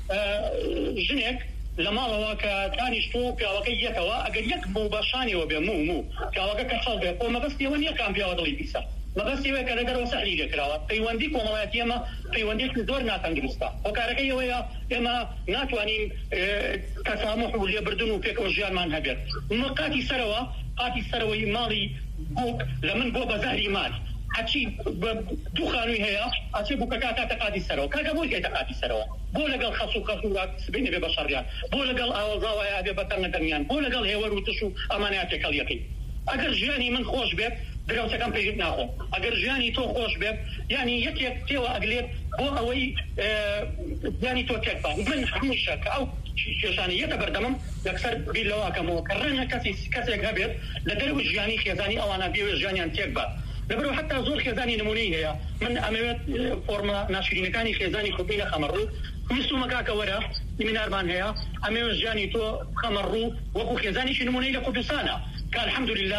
ژنێک لە ماڵەوە کە دانیشتوو پیاوەکەی یەکەوە ئەگەر یەک بوو بەشانیەوە بێ موو موو پیاوەکە کە خەڵ بێت بۆ مەبەستیەوە نییە کام پیاوە دڵی پیسە مەبەستیەوەیە کە لەدەرەوە سەحری دەکراوە پەیوەندی کۆمەڵایەتی ئێمە پەیوەندێکی زۆر ناتەندروستە هۆکارەکەی ئەوەیە ئێمە ناتوانین تەسامح و لێبردن و پێکەوە ژیانمان هەبێت قاتی سەرەوە قاتی سەرەوەی ماڵی بووک لە من بۆ بەزاری مال ئەچی دوو خانووی هەیە ئەچێ بووکەکە تا تەقاتی سەرەوە کاکە بۆی کەی تەقاتی سەرەوە بۆ لەگەڵ خەس و خەسوورات سبینە بێ بە شەڕیان بۆ لەگەڵ ئاوەزاوایە بێ بەتەنگە دەرمیان بۆ لەگەڵ هێوەر و تش و ئەمانەیە تێکەڵ یەکەی ئەگەر ژیانی من خۆش بێت دراوسەکەم پێ ناخۆم ئەگەر ژیانی تۆ خۆش بێت یعنی یەکێک تێوە ئەگلێت بۆ ئەوەی ژیانی تۆ تێک بە من هەمیشە کە ئەو کێشانی یەکە بەردەمم یەکسەر بیر لەواکەمەوە کە ڕەنە کەسی کەسێک هەبێت لە دەروی ژیانی خێزانی ئەوانە بێ ژیانیان تێک بە لەبەرەوە حتا زۆر خێزانی نمونەی هەیە من ئەمەوێت فۆرمە ناشرینەکانی خێزانی خۆبی لە خەمەڕوو ویستومە کاکە وەرە سیمینارمان هەیە ئەمەوێت ژیانی تۆ خەمەڕوو وەکو خێزانیشی نمونەی لە کوردستانە کە الحەمدولله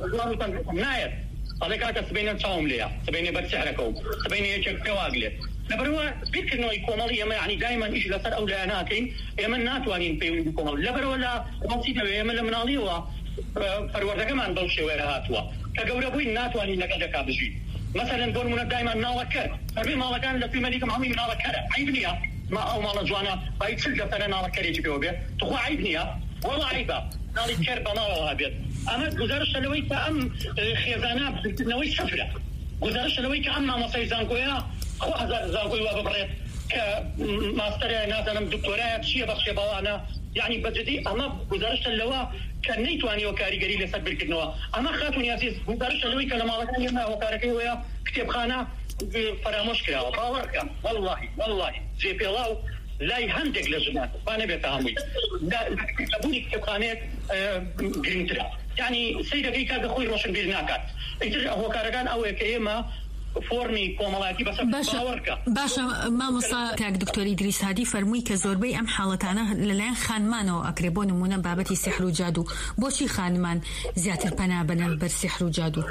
نایەت ئەڵێ کاکە سبەینە چاوم لێیە سبەینێ بەرسیارەکە و سبەینێ یەکێک پێواگلێت لەبەرەوە بیرکردنەوەی کۆمەڵی ئێمە یعنی دایمان ئیش لەسەر ئەو لایە ناکەین ئێمە ناتوانین پەیوەندی کۆمەڵ لەبەرەوە لە ڕاستیەوە ئێمە لە مناڵیەوە پەروەردەکەمان بەو شێوەیە هاتووە کە گەورە بووین ناتوانین لەگەڵەکە بژین مثلا بۆ نمونە دایمان ناڵەکەر هەربێ ماڵەکان لە فیلمەلیکم هەمووی مناڵەکەرە عیب نییە ما ئەو ماڵە جوانە بای چل دەفەرە ناڵەکەرێکی پێوە بێت توخوا عیب نییە وەڵا عیبە ناڵی کەر بە ماڵەوە بێت ئەمە گزارشە لەوەی کە ئەم خێزانە بکردنەوەی سەفرە گزارشە لەوەی کە ئەم مامۆسای زانکۆیە خۆ هەزار زانکۆی وا ببڕێت کە ماستەرە نازانم دکتۆرایە چییە بەخشێ باوانە یعنی بەجددی ئەمە گزارشە لەوە کە نەیتوانیەوە کاریگەری لەسەر بکردنەوە ئەمە خاتونی عزیز گزارشە لەوەی کە لە ماڵەکان ئێمە هۆکارەکەی وەیە کتێبخانە فرامۆش کراوە باوەڕکە وەڵڵاهی وەڵڵاهی جێپێڵاو لای هەندێک لە ژنان با نەبێتە هەمووی لەبوونی کتێبخانەیەک گرنگترە یعنی سەیرەکەی کاکە خۆی ڕۆشنبیر ناکات ئیتر هۆکارەکان ئەوەیە کە ئێمە فۆرمی کۆمەڵایەتی بەسەر باوەڕکە باشە مامۆستا کاک دکتۆری دریس هادی فەرمووی کە زۆربەی ئەم حاڵەتانە لەلایەن خانمانەوە ئەکرێ بۆ نمونە بابەتی سیحر و جادو بۆچی خانمان زیاتر پەنا بەنە بەر سیحر و جادو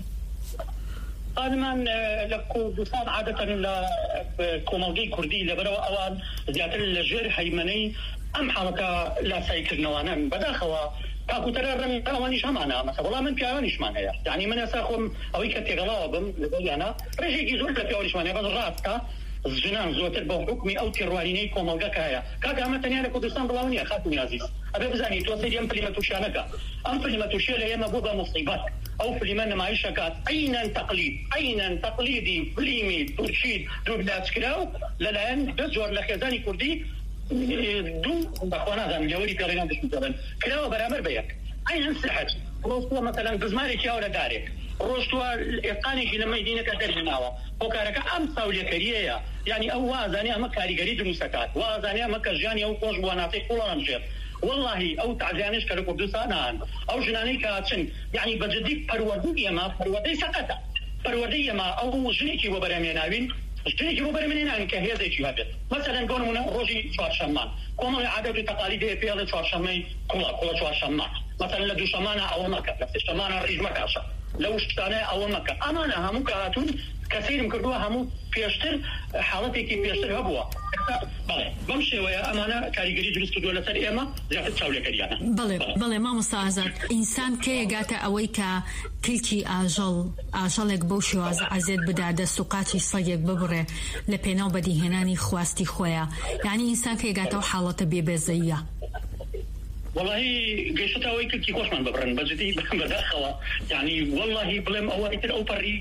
خانمان لە کوردستان عادەتەن لە کۆمەڵگەی کوردی لەبەرەوە ئەوان زیاتر لە ژێر هەیمەنەی ئەم حاڵەتە لاسایکردنەوەنن بەداخەوە تاکوتەرە ڕەنگ ئەوانیش هەمانە مەسە وەڵام من پیاوانیشمان هەیە یعنی من ئێستا خۆم ئەوەی کە تێگەڵاوە بم لەگەڵیانە ڕێژێکی زۆر لە پیاوانیشمان هەیە بەس ڕاستە ژنان زۆرتر بە حکمی ئەو تێڕوانینەی کۆمەڵگەکە هەیە کاکە ئەمە تەنیا لە کوردستان بڵاو نییە خاتونی عەزیز ئەبێ بزانی تۆ سەیری ئەم فلیمە تووشیانەکە ئەم فلیمە تووشیە لە ئێمە بۆ بە موسیبەت ئەو فلیمە نمایشەکات ئەینەن تەقلید ئەینەن تەقلیدی فلیمی تورکی دووبلاتکراو لەلایەن بەس زۆر لە خێزانی کوردی دوو بەخوا نازانم لێوەری پێڕێنان دەشتن کراوە بەرامبەر بە یەک ئەینەن سەحەت ڕۆستووە مەسەلەن گزمارێکی یاوە دارێک ڕۆشتووە ئێقانێکی لە مەیدینەکە دەرهێناوە هۆکارەکە ئەم ساولێکەریەیە یعنی ئەو وازانێ ئەمە کاریگەری دروستەکات وازانێ ئەمە کە ژیانی ئەو خۆش بواناتەی قوڵان ژێت واللهی ئەو تعزیانش کە لە کوردستانان ئەو ژنانەی کە چن یعنی بەجددی پەروەردەی ئێمە پەروەردەی سەقەتە پەروەردەی ئێمە ئەو ژنێکی بۆ بەرهەمهێناوین ژنێکی بۆ بەرهەمهێناوین کە هێزێکی هەبێت مەسەلەن بۆ نمونە ڕۆژی چوارشەممان کۆمەڵی عادەت و تەقالید هەیە پێڵە چوارشەممەی کوڵە کوڵە چوارشەممان مەسەلەن لە دووشەمانە ئەوە مەکە لە سێشەمانە ڕیژ مەکاشە لەو شتانەیە ئەوە مەکە ئەمانە هەموو کە هاتوون کە سەیرم کردووە هەموو پێشتر حاڵەتێکی پێشتر هەبووە بەڵێ بەم شێوەیە ئەمانە کاریگەری دروست کردووە لەسەر ئێمە زیاتر چاولێکەریانە بەڵێ بەڵێ مامۆستا ئازاد ئینسان کێگاتە ئەوەی کە کلکی ئاژەڵ ئاژەڵێک بەو شێوازە ئازێت بدا دەست و قاچی سەگێک ببڕێ لە پێناو بەدیهێنانی خواستی خۆیە یعنی ئینسان کێگاتەوە حاڵەتە بێبێزەیە والله گەیشتە ئەوەی کلکی خۆشمان ببڕن بەجددی بەداخەوە یعنی واللهی بڵێم ئەوە ئیتر ئەو پەڕی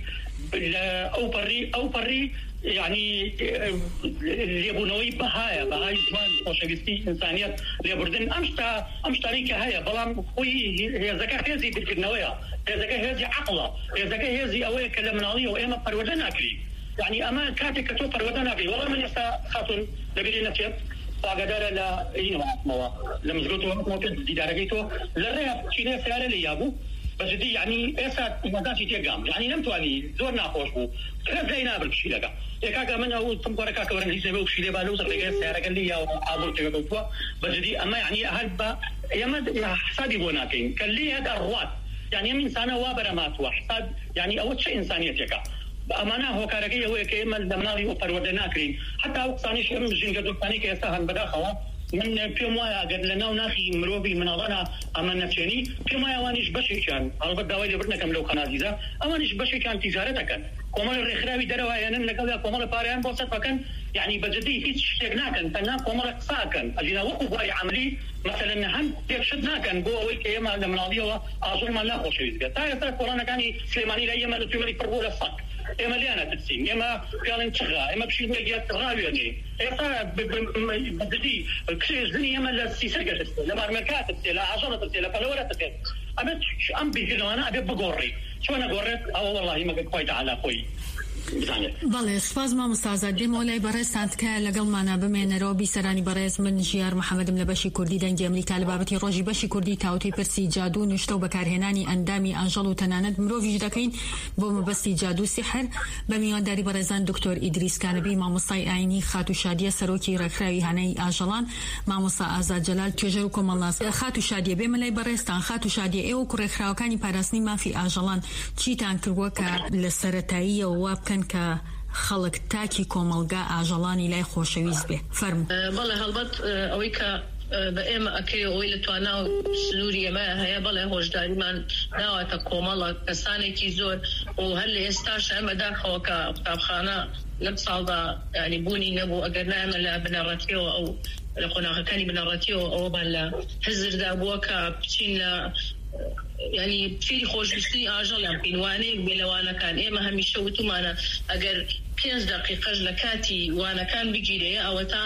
او بري او بري يعني ليبونوي بهايا بهاي زمان خوشويستي انسانيت ليبردن امشتا امشتاريكا هيا بلام خوي هي زكاه هذه بالكنويه هي زكاه هذه عقله هي زكاه هذه اوي كلامناليه واما برودنا كري يعني اما كاتك تو برودنا كري والله من يسا خاطر لبينا نفيت فقدر لا اينو موا لما زغتو ممكن دي درجته لريها شيء سياره لي يابو بس دي يعني اسا مداتي تيغام يعني نمتو اني زورنا خوشبو زينا بالشي لقى يكاكا من اول تمبر كاكا ورن هي سبب شي بالو زرقه سياره قال لي يا ابو تيغتو بس دي اما يعني هلبا يا حسابي بوناكين قال لي هذا الروات يعني من سنه وابرمات وحساب يعني اول شيء انسانيتك امانه هو كاركيه هو كيمل دمناري وفرودناكرين حتى وقتاني شيء من جنجدو ثاني كيسهل بداخله من في مويه قد لنا وناخي مروبي من اظنها اما نفسيني في مويه وانيش بشي كان البت داوي برنا كم لو قناديزه امانيش بشي كان تجارتك كومال الرخراوي دروا يعني لقى كومال باريان بوسط فكان يعني بجدي في شيء كان فنا كومال ساكن اجينا وقف واي عملي مثلا هم يشدنا كان جوا ويك يما من قضيه اظن ما لا خوش يزقى تاع كورونا كان سليماني لا يما تمري فرقول الصك يما ليانا تسيم يما كان تشغى يما بشي ميجات غاويني ايطا بدي كثير زني يما لا سيسرقه لما المركات لا عشرة لا فلوره تك ابد ام بيجي انا ابي بقوري شو انا قريت او والله ما كويت على اخوي بله سپاس مامۆستازە دێمەوەلای بەڕێستان تکایە لەگەڵمانە بمێنەرەوە بیسەرانی بەڕێز من ژیار محەممەدم لە بەشی کوردی دەنگی ئەمریکا لە بابەتی ڕۆژی بەشی کوردی تاوتەی پرسی جادو نوشتە و بەکارهێنانی ئەندامی ئەنژەڵ و تەنانەت مرۆڤیش دەکەین بۆ مەبەستی جادو سحر بە میوانداری بەڕێزان دکتۆر ئیدریس کانەبی مامۆستای ئاینی خات و شادیە سەرۆکی ڕێکخراوی هەنەی ئاژەڵان مامۆستا ئازاد جەلال توێژەر و کۆمەڵناس خات و شادیە بێمە لای بەڕێستان خات و شادیە ئێوە کوڕێکخراوەکانی پاراستنی مافی ئاژەڵان چیتان کردووە کە لە سەرەتاییەوە وا بکەن کە خەڵک تاکی کۆمەلگا ئاژەڵانی لای خۆشەویست بێ فەرموو بەڵێ هەڵبەت ئەوەی کە بە ئێمە ئەکەی ئەوەی لە توانە و سنووری ئێمە هەیە بەڵێ هۆشداریمان ناواتە کۆمەڵە کەسانێکی زۆر و هەر لە ئێستاش ئەمە داخەوە کە قوتابخانە لەم ساڵدا ینی بوونی نەبوو ئەگەر نامە لە بنەڕەتیەوە ئەو لە قۆناغەکانی بنەڕەتیەوە ئەوەمان لە حزردا بووە کە بچین لە يعني في خوشبستی آجالیان پینوانەیەک بێ لەوانەکان ئێمە هەمیشە وتمانە ئەگەر پێنج دقیقەش لە کاتی وانەکان بگیرێ ئەوە تا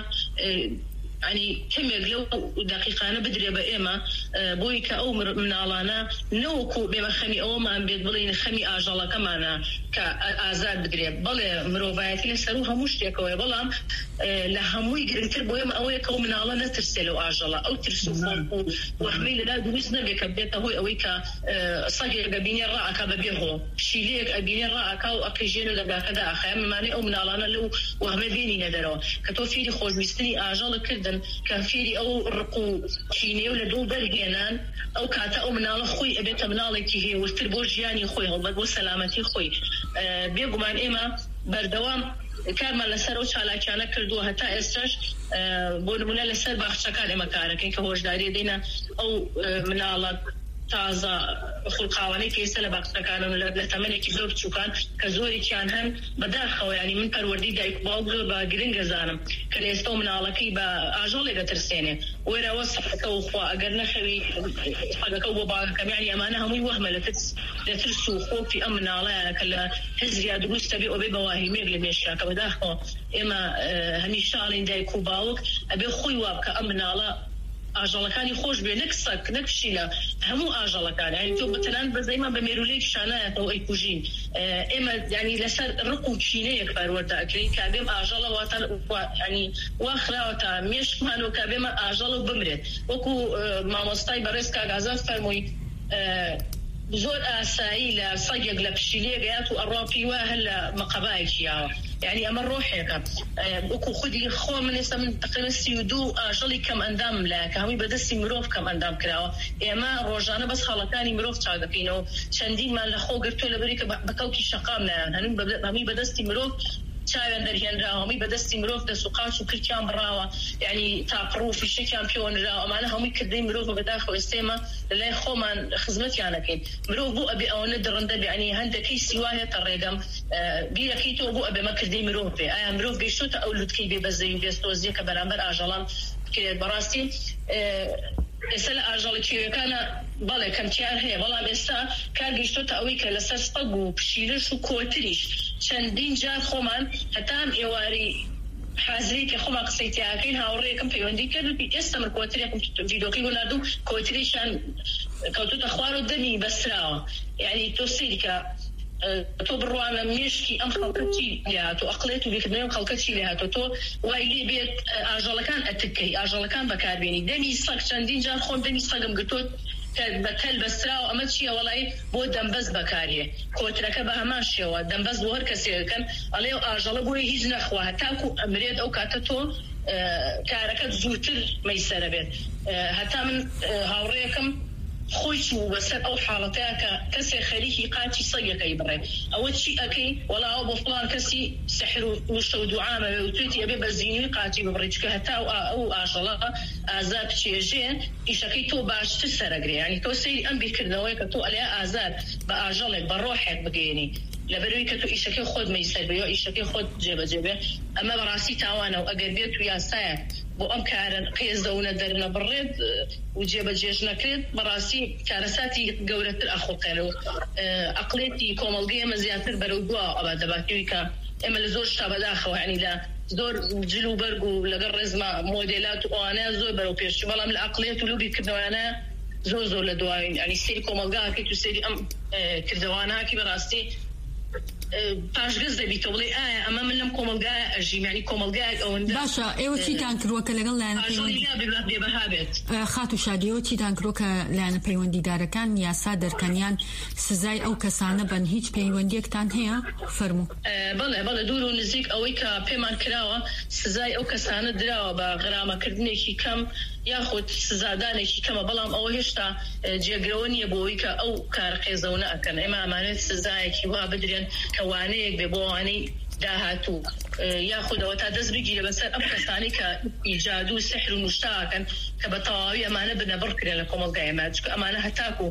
يعني كمێک لەو دقیقانە بدرێ بە ئێمە بۆی کە ئەو مناڵانە نەوەکو بێمە خەمی ئەوەمان بێت بڵێن خەمی ئاژەڵەکەمانە کە ئازاد بدرێت بەڵێ مرۆڤایەتی لەسەر و هەموو شتێکەوەی بەڵام لە هەمووی گرنگتر بۆ ئێمە ئەوەیە کە ئەو مناڵە نەترسێ لەو ئاژەڵە ئەو ترس و خۆڵ و وەهمەی لەلا دروست نەبێت کە بێتە هۆی ئەوەی کە سەگێک ئەبینێ ڕائەکا بەبێ هۆ پشیلەیەک ئەبینێ ڕائەکا و ئەقیژێنە لە گاکەدا ئەخەیە مەمانەی ئەو مناڵانە لەو وەهمە بێنینە دەرەوە کە تۆ فێری خۆشویستنی ئاژەڵە کردن كافيري أو رقو شيني ولا دول برجينان أو كاتا أو منال خوي أبيت منالك هي والتربوجياني خوي هو بدو سلامتي خوي أه بيجمان إما بردوام كان ما لسر وش على كأنك كردوها حتى إستش أه بقول من لسر بخشكان إما كارك إنك هوش داري دينا أو أه منالك تازه خلقاوانەی کەیسە لە باخچەکانن لە تەمەنێکی زۆر بچووکان کە زۆریان هەن بەداخەوە ینی من پەروەردی دایک و باوک بە گرنگ دەزانم کە لە ئێستا مناڵەکەی بە ئاژەڵێ دەترسێنێ وێرەوە سەفەکە و خوا ئەگەر نەخەوی سەگەکە و بۆ باوەکەم یانی ئەمانە هەمووی وەهمە لە ترس و خۆفی ئەم مناڵەیانە کە لە حزریا دروستە بێ ئەوبێ بە واهیمێک لە مێشکا کە بەداخەوە ئێمە هەمیشاڵین دایک و باوک ئەبێ خۆی وا بکە ئەم مناڵە ئاژەڵەکانی خۆش بێ نەک سەگ نەک پشیلە هەموو ئاژەڵەکان ینی تۆ بەتەنان بەزەیمە بە مێرولەیەک شانایەتەوە ئەی کوژین ئێمە ینی لەسەر ڕق و چینەیەک پەروەردە ئەکرین کا بێم ئاژەڵە واتە ینی وا خراوەتە مێشکمان و کا بێمە ئاژەڵە و بمرێت وەکو مامۆستای بەڕێز کاک ئازاد فەرمووی زۆر ئاسایی لە سەگێک لە پشیلەیەک هات و ئەڕۆپی وا هەر لە مەقەبایەکیاوە يعني أمر روحي كم وكو خدي خو من اسم من تقريبا سيودو أجلي كم أندام لا كهمي بدستي مروف كم أندام كراوا إما روجانا بس خلطاني مروف تاعك كينو شندين ما لخو قرتو لبريك بكوكي شقامنا همي بدستي مروف شايفن دريان راو همي بدستي مروف ده سوقات وكل كام براوا يعني تابرو في شيء كامبيون راو معنا همي كدين مروف بداخل استيما لا خو من خدمتي أنا كين مروف بو أبي أو ندرن ده يعني هندكي سواية الرقم بيا كيتو بو أبي ما كدين مروف بي أي مروف بيشوت أو لدكي بي بزين بيستوزي كبرامبر أجلان كده براستي ئێستا لە ئاژەڵی کێویەکانە بەڵێ کەمتیار هەیە بەڵام ئێستا کار گەیشتۆتە ئەوەی کە لەسەر سپەگ و پشیلەش و کۆتریش چەندین جار خۆمان هەتام ئێواری حازری کە خۆمان قسەی تیاکەین هاوڕێیەکەم پەیوەندی کردی ئێستا من کۆتریەکم ڤیدۆکەی بۆ ناردوو کۆتریشان کەوتوتە خوار و دەمی بەسراوە یعنی تۆ سەیری کە تۆ بڕوانە مێشکی ئەم خەڵکەتی لێهاتۆ ئەقڵێت و بێکردنەوەی ئەم خەڵکەتی لێهاتۆ تۆ وای لێ بێت ئاژەڵەکان ئەتکەی ئاژەڵەکان بەکاربێنی دەمی سەگ چەندین جار خۆم دەمی سەگم گرتوت بەتەل بەستراوە ئەمە چییە وەڵی بۆ دەمبەست بەکارێ کۆترەکە بە هەمان شێوە دەمبەست بۆ هەر کەسێکەکەن ئەڵێ ئاژەڵە بۆی هیچ نەخوا هەتاکو ئەمرێت ئەو کاتە تۆ کارەکەت زووتر مەیسەرە بێت هەتا من هاوڕێیەکەم خۆی چوو بەسەر ئەو حاڵەتەیە کە کەسێک خەریکی قاچی سەگەکەی بڕێ ئەوە چی ئەەکەی وەڵاوە بۆ فڵان کەسی سەحر و وشە و دوعامە و توێتی ئەبێ بە زیینوی قاچی ببڕێ چکە هەتا ئەو ئاژەڵە ئازاد بچێژێ ئیشەکەی تۆ باشتر سەرەگرێ ینی تۆ سەیری ئەم بیرکردنەوەی کە تۆ ئەلیا ئازاد بە ئاژەڵێک بە ڕۆحێک بگەێنی لەبەرەوەی کە تۆ ئیشەکەی خۆت مەیسەر بێ یا ئیشەکەی خۆت جێبەجێ بێ ئەمە بەڕاستی تاوانە و ئەگەر بێت و یاسایە بۆ ئەم کارە قێزدەونە دەرنە بڕێت و جێبەجێش نەکرێت بەڕاستی کارەساتی گەورەتر ئەخۆقێرەوە ئەقلێتی کۆمەڵگەی ئەمە زیاتر بەرەو دوا ئەبا دەباتەوەی کە ئێمە لە زۆر شتا بەداخەوە ینی لە زۆر جل و بەرگ و لەگەڵ ڕێزمە مۆدێلات و ئەوانەیە زۆر بەرەو پێشی بەڵام لە ئەقلێت و لوبیکردنەوەیانە زۆر زۆر لە دوایین ینی سەیری کۆمەلگاکەیت و سەیری ئەم کردەواناکی بەڕاستی پاشگەز دەبیتە بڵێ ئایا ئەمە من لەم کۆمەلگایە ئەژیم ینی کۆمەلگایەک ئەوەندە باشە ئێوە چیتان کردووە کە لەگەڵ لایەنە بێبەها بێت خات و شادیەوە چیتان کردووە کە لایەنە پەیوەندیدارەکان یاسا دەرکەنیان سزای ئەو کەسانە بن هیچ پەیوەندیەکتان هەیە فەرموو بەڵێ بەڵێ دوور و نزیک ئەوەی کە پێمان کراوە سزای ئەو کەسانە دراوە بە غرامەکردنێکی کەم یاخود سزادانێکی کەمە بەڵام ئەوە هێشتا جێگرەوە نییە بۆەوەی کە ئەو کار قێزەونە ئەکەن ئێمە ئەمانێت سزایەکی وا بدرێن کە وانەیەک بێ بۆ وانەی داهاتوو یاخودەوە تا دەست بگیرە بەسەر ئەم کەسانی کە ئیجاد و سحر و نوشتاکەن کە بە تەواوی ئەمانە بنە بڕکرێن لە کۆمەلگای ئێمە چکە ئەمانە هەتاکو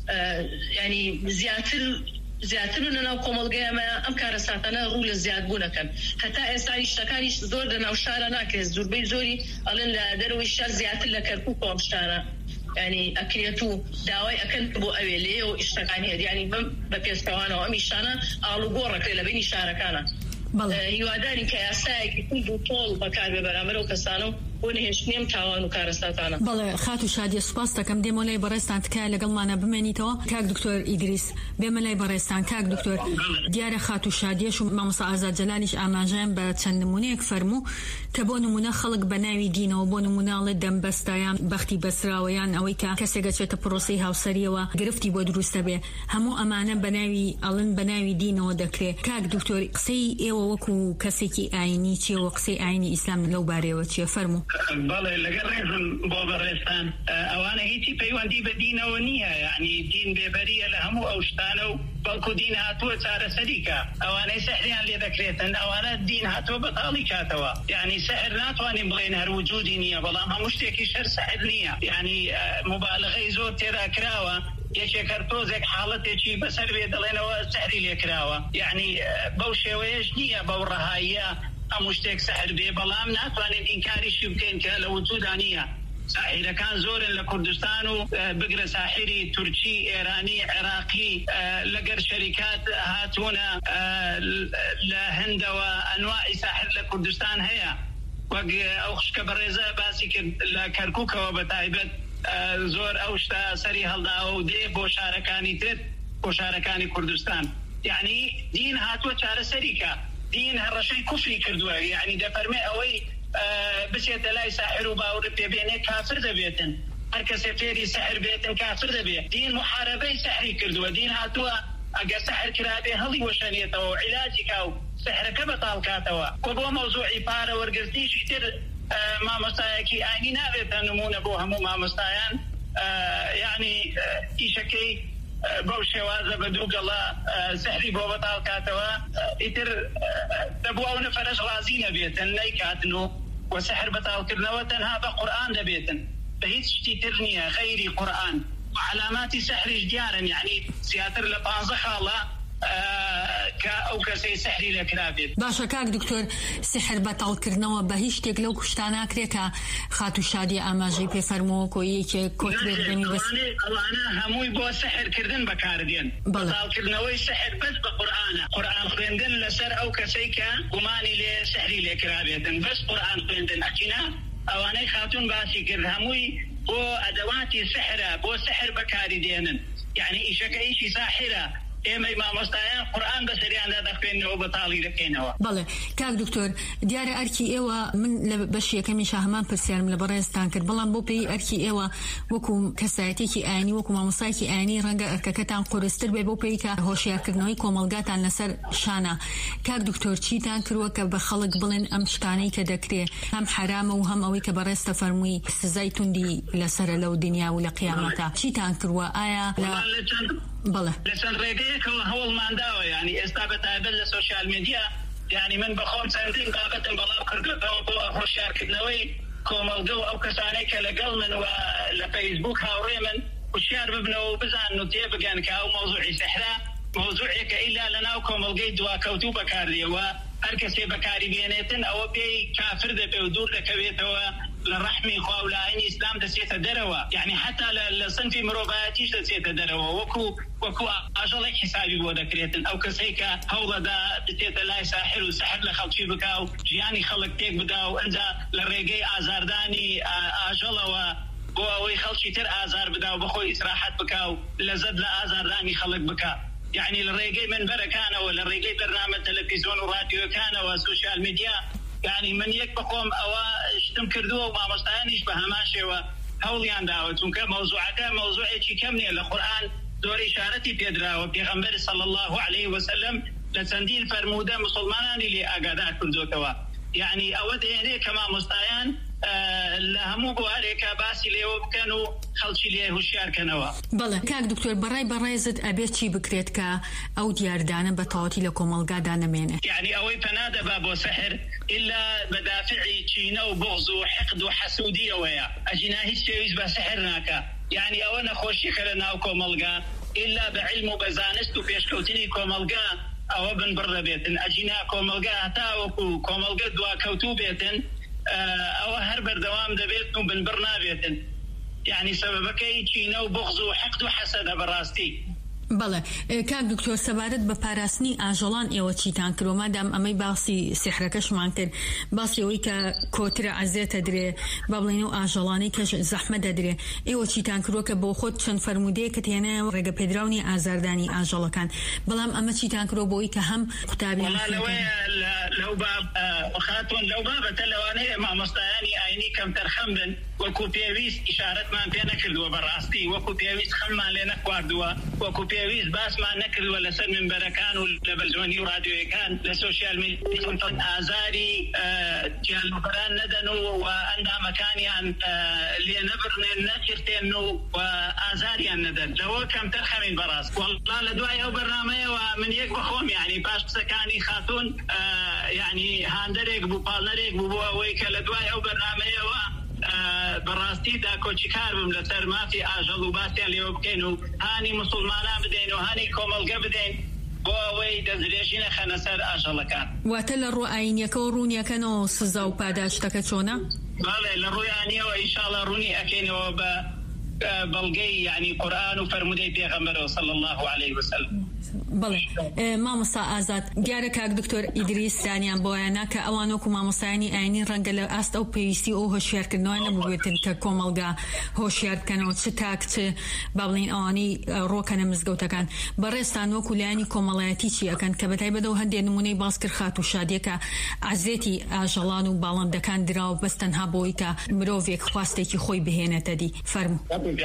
ینی زیاتر زیاتر لەناو کۆمەلگەیەمە ئەم کارە ساتانە ڕوو لە زیادبوونەکەن هەتا ئێستا شتەکانی زۆر لەناو شارە ناکرێت زۆربەی زۆری ئەڵێن لە دەرەوەی شار زیاتر لە کەرکووک و ئەم شتانە ینی ئەکرێت و داوای ئەکەن بۆ ئەوێ لێ و ئیشتەکانی هەدیانی بم بە پێستەوانەوە ئەم ئیشانە ئاڵوگۆڕەکرێ لە بینی شارەکانە هیواداری کە یاسایەکی کورد و تۆڵ بەکار بێ بەرامبەر ئەو کەسانە و بۆ نهێشتنیم تاوان و کارەساتانە. بەڵێ خات و شادیە سوپاس دەکەم دێمە لای بەڕێستان تکایە لەگەڵمانە بمێنیتەوە کاک دکتۆر ئیدریس بێمە لای بەڕێستان کاک دکتۆر دیارە خات و شادیەش و مامۆستا ئازاد جەلالیش ئاماژەیان بە چەند نمونەیەک فەرموو کە بۆ نمونە خەڵک بە ناوی دینەوە بۆ نموناڵێ دەمبەستایان بەختی بەسراوەیان ئەوەی کە کەسێکە چێتە پرۆسەی هاوسەریەوە گرفتی بۆ دروستە بێ هەموو ئەمانە بە ناوی ئەڵن بە ناوی دینەوە دەکرێت. کاک دکتۆر قسەی ئێوە وەکو کەسێکی ئاینی چیەوە قسەی ئاینی ئیسلام لەو بارەیەوە چیە فەرموو؟ بەڵێ لەگەڵ ڕێزم بۆ بەڕێستان ئەوانە هیچی پەیوەندی بە دینەوە نییە یعنی دین بێبەریە لە هەموو ئەو شتانە و بەڵکو دین هاتووە چارەسەریکە ئەوانەی سەحریان لێ دەکرێتن ئەوانە دین هاتووە بەتاڵی کاتەوە یعنی سەحر ناتوانین بڵێن هەر وجودی نییە بەڵام هەموو شتێکی شەر سەحر نییە یعنی مبالغەی زۆر تێدا کراوە یەکێک هەر تۆزێک حاڵەتێکی بەسەر بێ دەڵێنەوە سەحری لێکراوە یعنی بەو شێوەیەش نییە بەو ڕەهاییە هەموو شتێک سەحر بێ بەڵام ناتوانین ئینکاریشی بکەین کە لە وجودا نییە. ساحرەکان زۆرن لە کوردستان و بگرە ساحری تورکی ئێرانی عێراقی لەگەر شەریکات هاتوونە لە هەندەوە ئەنواعی ساحر لە کوردستان هەیە وەک ئەو خشکە بەڕێزە باسی کرد لە کەرکووکەوە بە تایبەت زۆر ئەو شتە سەری هەڵداوە و دێ بۆ شارەکانی تر بۆ شارەکانی کوردستان یعنی دین هاتووە چارەسەریکە دین هەڕەشەی کوفری کردووە یعنی دەفەرمێ ئەوەی بچێتە لای ساحر و باوڕ پێبێنێ کافر دەبێتن هەر کەسێ فێری سەحر بێتن کافر دەبێت دین محارەبەی سەحری کردووە دین هاتووە ئەگەر سەحر کرابێ هەڵی وەشەنێتەوە و عیلاجی کا و سەحرەکە بەتاڵ کاتەوە کۆ بۆ مەوزوعی پارە وەرگرتیشی تر مامۆستایەکی ئاینی نابێتە نمونە بۆ هەموو مامۆستایان یعنی ئیشەکەی بەو شێوازە بە دووگەڵا سەحری بۆ بەتاڵ کاتەوە ئیتر دەبووە ئەو نەفەرەش ڕازی نەبێتن نەیکاتن و و سحر بەتاڵکردنەوە تەنها بە قورئان دەبێتن بە هیچ شتی تر نییە غەیری قورئان و علاماتی سحریش دیارن یعنی زیاتر لە پانزە خاڵە كأو كسي سحري لكرابيت. باشا كاك دكتور سحر بطل كرنوا بهيش تقلو كشتانا كريكا خاتو شادي أما جي بي فرمو كوي كي كتر دمي بس. أنا هموي بو سحر كردن بكاردين. بطل كرنوي سحر بس بقرآن. قرآن خلندن لسر أو كسي كا وماني لسحري لكرابيت بس قرآن خلندن أكينا أواني خاتون باسي كرد هموي بو أدواتي سحرة بو سحر بكاردين. يعني إيش كأيشي ساحرة إما ما مستعان قرآن بسريان هذا فين وبطالي لكينه. بله كاك دكتور ديار أركي إيوا من بشيء كم شهمان برسير من البرازتان كر بلان بوبي أركي إيوا وكم كساتي كي آني وكم مصاكي آني رنجا أرككتان قرستر ببوبي كهوشيار كرنوي كوملقات عن نسر شانا. كاك دكتور شي تان كروا كبخلق بلن أمشتاني كدكري هم حرام وهم أوي كبرست فرمي سزايتون دي لسر لو دنيا ولا قيامتها. شي تان كروا آية لا بله. لسن رجيك هو المانداو يعني استابت هذا السوشيال ميديا يعني من بخوم سنتين قابت بلا كرقة بو هوشيار كدنوي كومالجو أو كسانيك لقل من ولفيسبوك هاوريمن وشيار ببنو بزان نتيب كان كاو موضوعي سحرة موضوعي كإلا لنا وكومالجي دوا كوتوبة كاردي وأركسي بكاري بيانيتن أو بي كافر ده بودور لكبيته للرحمي خواولا إني إسلام دسيت دروا يعني حتى للصنف مروباتيش دسيت دروا وكو وكو أجلك حسابي بودكريتن أو كسيكا هوضا دا دسيت لا ساحر وسحر لخلشي بكاو جياني خلق تيك بداو انزا للرقي آزارداني أجلا وي خلشي تر آزار بداو بخوي إسراحات بكاو لزد لآزارداني خلق بكا يعني للرقي من بركانا ولا الرقي برنامج تلفزيون وراديو كان وسوشيال ميديا يعني من يكبقهم أو اشتم كردوه وما مستعانيش بهماشي وهوليان داوتون كموضوعك موضوعي كمني القرآن دور إشارتي بيدرا وبيغمبر صلى الله عليه وسلم لتندين فرمودة مسلمان اللي أقادات كردوتوا يعني أود يعني كما مستعان آه لهمو بوهاريك باسي ليو كانوا خلشي ليه هشيار كانوا بله كاك دكتور براي براي زد أبيتشي بكريتك أو ديار دانا بطاوتي لكم القادانا مينه يعني أوي فنادى بابو سحر إلا بدافعي تشينا وبغض وحقد وحسودية ويا أجناهي تشيوز بسحرناك يعني أولا خوشي خلنا وكوملقا إلا بعلم وبزانست وبيشكوتني كوملقا أو بن برا بيتن أجنا كوملقا هتا وكو كوملقا دوا كوتو بيتن أو هربر دوام دبيت بن برنا بيتن يعني سببك تشينا وبغض وحقد وحسد براستي بله كاك دكتور سبارت بپاراسنی آجلان ایو چیتان کرو مادام امی باسی سحرکش مانکر باسی اوی که کوتر عزیت دره بابلینو آجلانی کش زحمت دره ایو چیتان کرو که با خود چند فرموده کتیانه رگ پدراونی آزاردانی آجلا کن بلام اما چیتان کرو بوی که هم کتابی والله لو لو باب خاتون لو باب تلوانه ما مستعاني عيني كم ترخمن وكوبيويس إشارة ما بينا كردوا براستي وكوبيويس خما لنا كواردوا وكوبيويس باس ما نكرد ولا سن من بركان ولا بلجوني وراديو كان للسوشيال ميديا آزاري جال مبران ندنو وعندها مكاني عن اللي نبرن نكرتينو وآزاري الندن لو كم ترخمن براس والله لدواي أو برنامج ومن يكبخهم يعني باش سكاني خاتون يعني هاندريك بوبالنريك بوبويك لدواي أو برنامج و براستي دا كوتشكار بملتر ما في آجل وباسي اللي يبكينو هاني مسلمانا بدين وهاني كوملقا بدين بووي دزريشين خنسر آجل كان واتل الرؤين يكورون يكنو سزاو باداش تكتشونا بله الرؤيانية وإن شاء الله روني أكيني وب بلغي يعني قرآن وفرمودي بيغمبره صلى الله عليه وسلم بله مامۆستا ئازاد دیارە کاک دکتۆر ئیدریس دانیان بۆیانە کە ئەوانۆکو مامۆستایانی ئاینی ڕەنگە لە ئاست ئەو پێویستی ئەو هۆشیارکردنەوە نەبووێتن کە کۆمەڵگا هۆشیار بکەنەوە چ تاک چ با بڵین ئەوانەی ڕۆکەنە مزگەوتەکان بەڕێستان وەکو لایانی کۆمەڵایەتی چی ئەکەن کە بەتایبەتەوە هەندێک نمونەی باس کرد خات و شادیەکە عەزێتی ئاژەڵان و باڵندەکان دراوە بەس تەنها بۆی کە مرۆڤێک خواستێکی خۆی بهێنێتە دی فەرموو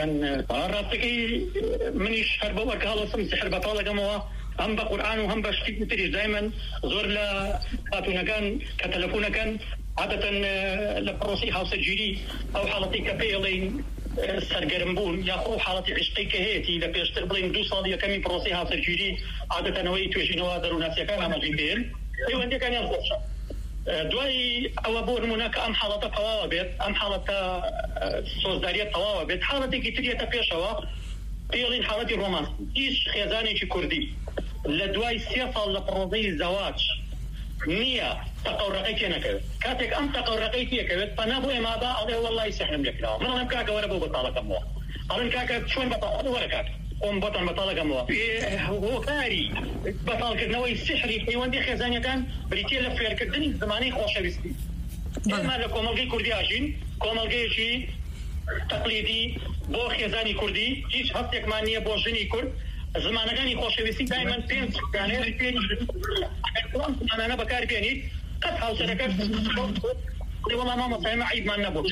منیش هەر بەوە کە هەڵەسم سحر بەتاڵەکەمەوە هم بقرآن وهم بشتي تريش دائما زور لا هاتونا كان كتلفونا كان عادة لبروسي هاو سجيري أو حالتي كبيلين سرقرمبون يا أو حالتي عشقي كهيتي لبيش تقبلين دو صادية كمي بروسي هاو سجيري عادة نوي توجي نوادر وناسيا كان عمل جيبين أيوة عندي كان يرفض دواي أو بور مناك أم حالة قوابت أم حالة سوزدارية قوابت حالتي كترية بيشوا بيلين حالتي رومانس إيش خيزاني كردي لە دوای سێ ساڵ لە پرۆزەی زەواج نییە تەقەورەقەی تێنەکەوێت کاتێک ئەم تەقەورەقەی تێکەوێت پەنا بۆ ئێمابا ئەڵێ وەڵڵی سەحرم لێکراوە من ئەڵێم کاکە وەرە بۆ بەتاڵەکەمەوە ئەڵێن کاکە چۆن بەتاڵ وەرە کاکە ئۆم بۆتان بەتاڵەکەمەوە هۆکاری بەتاڵکردنەوەی سحری پەیوەندی خێزانیەکان بریتیە لە فێرکردنی زمانەی خۆشەویستی ئێمە لە کۆمەڵگەی کوردی ئاژین کۆمەڵگەیەکی تەقلیدی بۆ خێزانی کوردی هیچ هەستێکمان نییە بۆ ژنی کورد زمانەکانی خۆشەویستی دایمەن پێنج زمانانە بەکار بێنیت قەت هاوسەرەکە وەڵام مامۆستایمە عیبمان نەبوو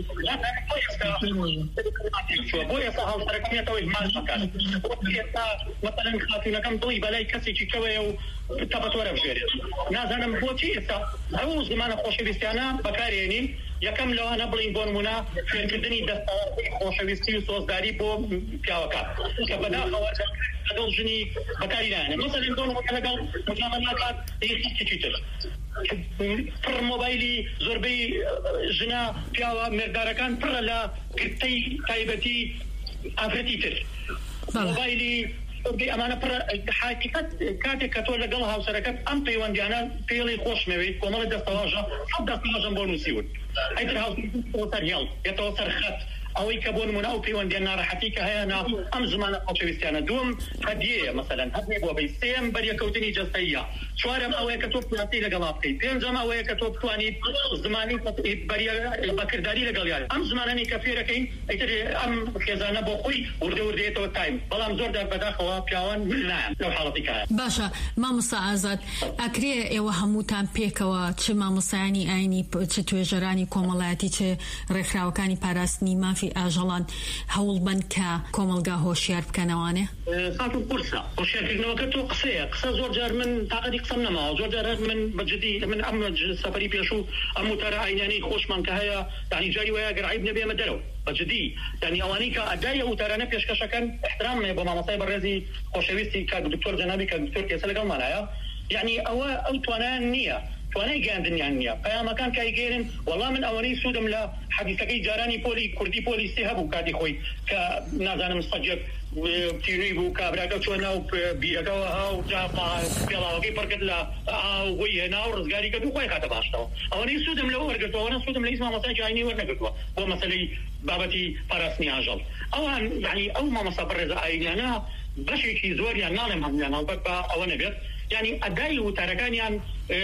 بۆ ئێستا هاوسەرەکەمێتەوەی مان بەکار ئێستا مەسەلەن خاتوونەکەم دڵی بەلای کەسێکی کەوەیە و تەپەتۆرە بژێرێت نازانم بۆچی ئێستا ئەو زمانە خۆشەویستیانە بەکارێنین یەکەم لەوانە بڵین بۆ نمونە فێرکردنی دەستەوەردەی خۆشەویستی و سۆزداری بۆ پیاوەکان کە بەداخەوە لەگەڵ ژنی بەکاری نایەنێت مەسەلەن بۆ نمونە لەگەڵ مجامەلات هیچی تر پڕ مۆبایلی زۆربەی ژنە پیاوە مێردارەکان پڕە لە گرتەی تایبەتی ئافرەتی تر مۆبایلی ئەمانە پڕ حقیقەت کاتێک کە تۆ لەگەڵ هاوسەرەکەت ئەم پەیوەندیانە پێڵی خۆشمەوێت کۆمەڵی دەستەواژە حەب دەستەواژەم بۆ نووسیون ئەیتر هاوسەر هێڵ یەتەوە سەر خەت ئەوەی کە بۆ نمونە ئەو پەیوەندیان ناڕەحەتی کە هەیە ناو ئەم زمانە خۆشەویستیانە دووەم هەدیەیە مەسەلەن هەدیە بۆ بەی سێم بەریەکەوتنی جەستەییە چوارەم ئەوەیە کە تۆ پیاسی لەگەڵا بکەیت پێنجەم ئەوەیە کە تۆ بتوانیت زمانی بەکردداری لەگەڵیان ئەم زمانانی کە فێرەکەین ئەیتر ئەم خێزانە بۆ خۆی وردە وردێتەوە تایم بەڵام زۆردا بەداخەوە پیاوان نایەن لەو حاڵەتی کایە باشە مامۆستا ئازاد ئەکرێ ئێوە هەمووتان پێکەوە چ مامۆستایانی ئاینی چ توێژەرانی کۆمەڵایەتی چ ڕێکخراوەکانی پاراستنی مافی ئاژەڵان هەوڵ بن کە کۆمەلگا هۆشیار بکەنەوانێ خاتون قورسە هۆشیارکردنەوەکە تۆ قسەیە قسە زۆر جار من تاقەتی قسەم نەماوە زۆر جار من بەجددی من ئەم سەفەری پێشوو ئەم وتارە ئاینیانی خۆشمان کە هەیە یعنی جاری وایە گەر عیب نەبێمە دەرەوە بەجددی یعنی ئەوانەی کە ئەدای وتارانە پێشکەشەکەن احترامێ بۆ مامۆستای بەڕێزی خۆشەویستی کاک دکتۆر جەنابی کاک دکتۆر کێسە لەگەڵمانایە یعنی ئەوە ئەو توانایان نییە توانای گەاندنیان نییە پەیامەکان کایگەێنن وەڵام من ئەوەی سوودم لە حەدیثەکەی جارانی پۆلی کوردی پۆلیسی هەبوو کاتی خۆی کە نازانم سەجێک تیروی بوو کابراکە چۆن ناو بیرەکەەوە هاو پێڵاوەکەی پڕکرد لە ئاوی هێنا و ڕزگاری کە دوو خۆی خاتە باشتەوە ئەوەی سوودم لەوە وەرگرتەوەە سوودم لە هیچ مامۆستای ئاینی وەرنەگرتووە بۆ مەسەلەی بابەتی پاراستنی ئاژەڵ ئەوان یعنی ئەو مامۆستا بەڕێزە ئاینیانە بەشێکی زۆریان ناڵێم هەمویان هەڵبەت بە ئەوە نەبێت يعني أداي وتركانيان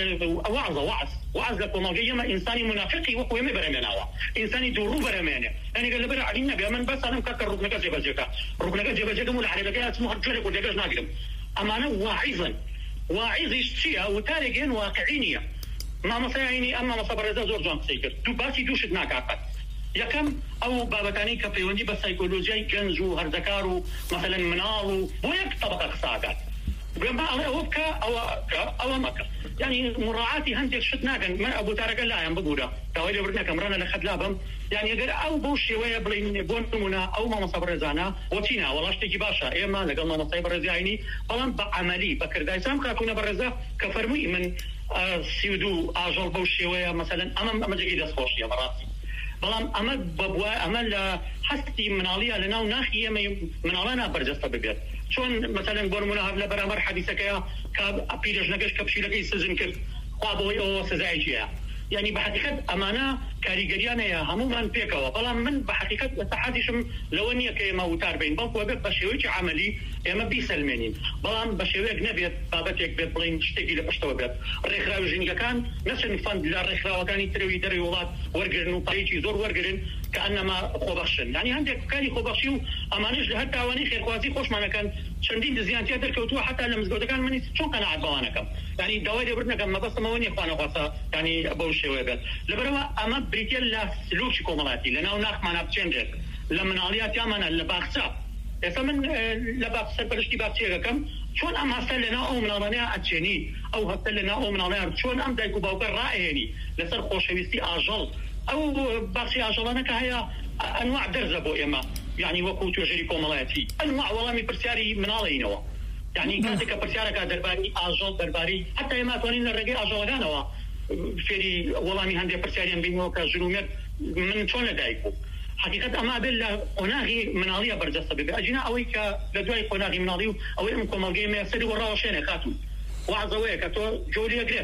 وعظ وعظ وعظ لكم ما إنساني منافقي وقوي ما برمانه إنساني دورو برمانه يعني قال لبر علينا بأمن بس أنا مكسر ركنا كذا بزيكا ركنا كذا بزيكا مول على بقى اسمه رجال كذا كذا ناقدم أما أنا واعظا واعظ إشتيا وتارجين واقعينية ما مصيعني أما مصبر هذا زور جان سيكر دو باسي دوش ناقعت یەکەم ئەو بابەتانی کە پەیوەندی بە سایکۆلۆژیای گەنج و هەرزەکار و مەسەلەن مناڵ و بۆ یەک طبقە قساکات بما ئەوە بکە ئەوە ئەوە مەکە یعنی مڕاعاتی هەندێک شت ناکەن من ئەو بوتارەکە لایەن ببوورە داوای لێ بردنەکەم ڕەنە لە خەت لابم یعنی ئەگەر ئەو بەو شێوەیە بڵین بۆ نمونە ئەو مامۆستا بەڕێزانە وەچینە وەڵا شتێکی باشە ئێمە لەگەڵ مامۆستای بەڕێزی ئاینی بەڵام بە عەمەلی بە کردای سام خاتوونە بەڕێزە کە فەرمووی من سی و دوو ئاژەڵ بەو شێوەیە مەسەلەن ئەمە ئەمە جێگەی دەستخۆشیە بەڕاستی بەڵام ئەمە بەبووە ئەمە لە هەستی مناڵیە لە ناو ناخی ئێمە مناڵانە بەرجەستە ببێت چۆن مەسەلەن بۆ نمونە هەر لە بەرامبەر حەدیثەکەیە کە پیرەژنەکەش کە پشیلەکەی سزن کرد خوا بەوەی ئەوە سزایەکیە يعني بحقيقة أمانة كاريجريانا يا هموما بيكا وطلع من بحقيقة تحديشم لو أني كيما وتار بين بنك وبيت بشويش عملي يا بيسلمنين بلام بشويك نبيت بابتك بيت بلين تشتكي لبشتوا بيت الرخاء وجنجا كان نفس الفند للرخاء وكان يتروي تروي ولاد ورجرن وطريقي زور ورجرن كأنما خوبخشن يعني عندك كاني خوبخشيو أمانش لهذا تواني خير خوازي خوش معنا كان شندين زيانتي هذا كوتوا حتى لما زود كان مني شو كان عاد بوانكم يعني دوائر برنا كم ما بس ما وني إخوانا قصة يعني أبو شويبات لبروا أما بريتيل لا سلوك كومالاتي لأنه ناخ معنا بتشنجر لما نعليات يامنا لباخسا إذا من لباخسا برشتي باتشيغا كم شون أم هسل لنا أو من علانيا أتشيني أو هسل لنا أو من علانيا شون أم دايكو باوكر رائعني لسر خوشويستي أجل أو باخسي أجلنا كهيا أنواع درزة بو إما يعني وقوت وجري كومالاتي أنواع والله من برسياري من علينا يعني كاتك برسيارك درباري أجل درباري حتى ما تونين الرجال أجلنا فيري والله من هندي برسياريان بينه كجنوميات من شون دايكو حقيقة أما بلا قناغي مناضية برجسة بأجنا أويك لدواي قناغي مناضيو أو إنكم الجيم يسري وراه شيء خاتم وعزوي كتو جولي أجري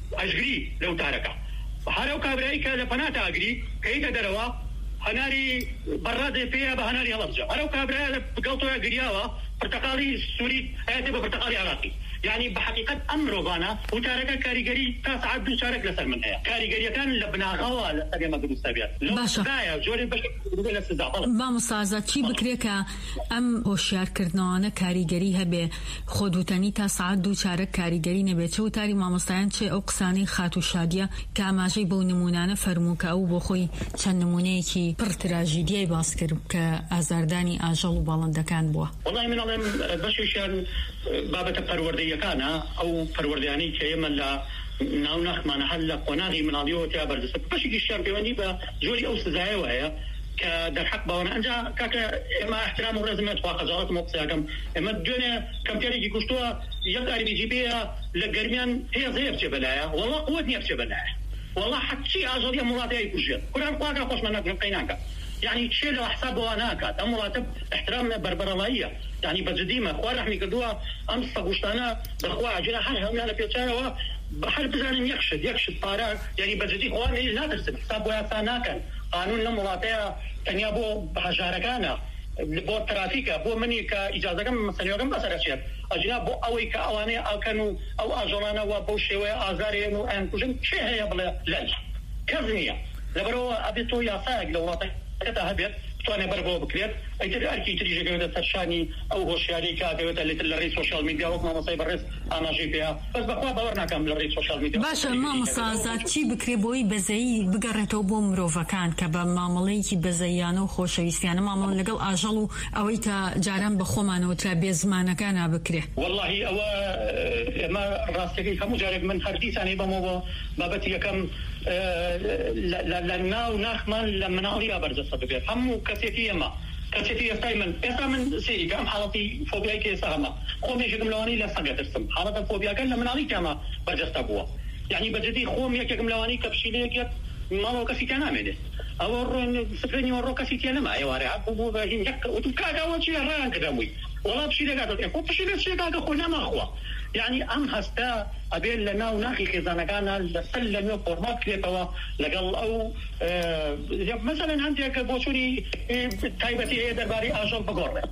أجري لو تاركه هارو كابريك لبناتا أجري كيدا دروا هناري براد فيها بهناري هلبجة هارو كابريك بقلتوا أجريوا برتقالي سوري هاتي برتقالي عراقي يعني بحقيقة أمره بانا وتارك كاريجري تاسعد وشارك لسر منها كاريجري كان لبنا غوا لسر ما قدو سابيات باشا جوري باش بدل استزاع ما مصازات شي بكريكا أم هوشيار كردنانا كاريجري هبه خودوتني تاسعد وشارك كاريجري نبي شو تاري ما مستعين شيء أقصاني خاتو شادية كاماجي بو نمونانا فرموك أو بخوي كان نموني كي برتراجيدية باسكر كأزارداني آجل وبالندكان بوا والله من الله باش يشان بابة پروردهی کانا او پروردهانی که ملا ناونخ ما نحل قناغي من اليوم تابر دست باش يشتغل بيوني بجوري او سزايا وهي كدر حق باونا انجا كاكا اما احترام ورزمت وقزارات موقسياكم اما الدنيا كم تاريكي كشتوا يقاري بيجيبيها لقرميان هي زيب جبلايا والله قوتني بجبلايا والله حتى شيء اجل مراتي يكوجير كلهم قواقع خوش منك من قيناك يعني تشيل حساب واناك تم مراتب احترام بربراليه يعني بجديمه خوار رح يقدوها امس فقشتانا بخوا عجله حالها هم على بيوتشارا بحال بزان يكشد يكشد طارق يعني بجدي خوار لا ترسم حساب واناك قانون لمراتها كان يابو بحجاركانا بو ترافيكا بو مني كاجازه كم مثلا يوم بس رشيت اجنا بو اوي كاواني او كانوا او اجرانا وبو شوي ازارين وان كوجن شيء هي بلا لا كزنيه لبرو ابيتو يا ساق لو وطي كتهبت تواني بربو بكريت اي تري اركي تري جوده تشاني او هوشياري كاجوده اللي تلري سوشيال ميديا وما مصيب الرئيس انا جي بيها بس بقوا دورنا كامل الرئيس سوشيال ميديا باشا ما مصازات شي بكري بوي بزي بقرتو بو مروفكان كبا معامليكي بزيانو خوشويستيان معامل لقل اجلو اويتا جاران بخومان وترابي زمانه كان بكري والله او ما راسكي كم جارب من حديث ثاني بمو بابتي كم لنا ونخمن لما نقري ابرز صدق هم كثيتي ما كثيتي استايمن استايمن سي كم حالتي فوبيا كي سهما قومي شكم لواني لا سقط السم حالة فوبيا كان لما نقري كما برجست ابوا يعني بجدي خوم يا كم لواني كبشيليك ما هو كثيتي انا منه اور سفرني ورو كثيتي انا ما يوارع ابو باجي يك وتكاغا وشي ران كدموي والله بشيلك هذا كيف بشيلك شيء هذا خونا ما هو يعني أم هستا أبين لنا وناخي خزانة كان لسلم فورمات كريتوا لقال أو آه مثلا عندك بوشوني تايبتي هي درباري أجل بقرة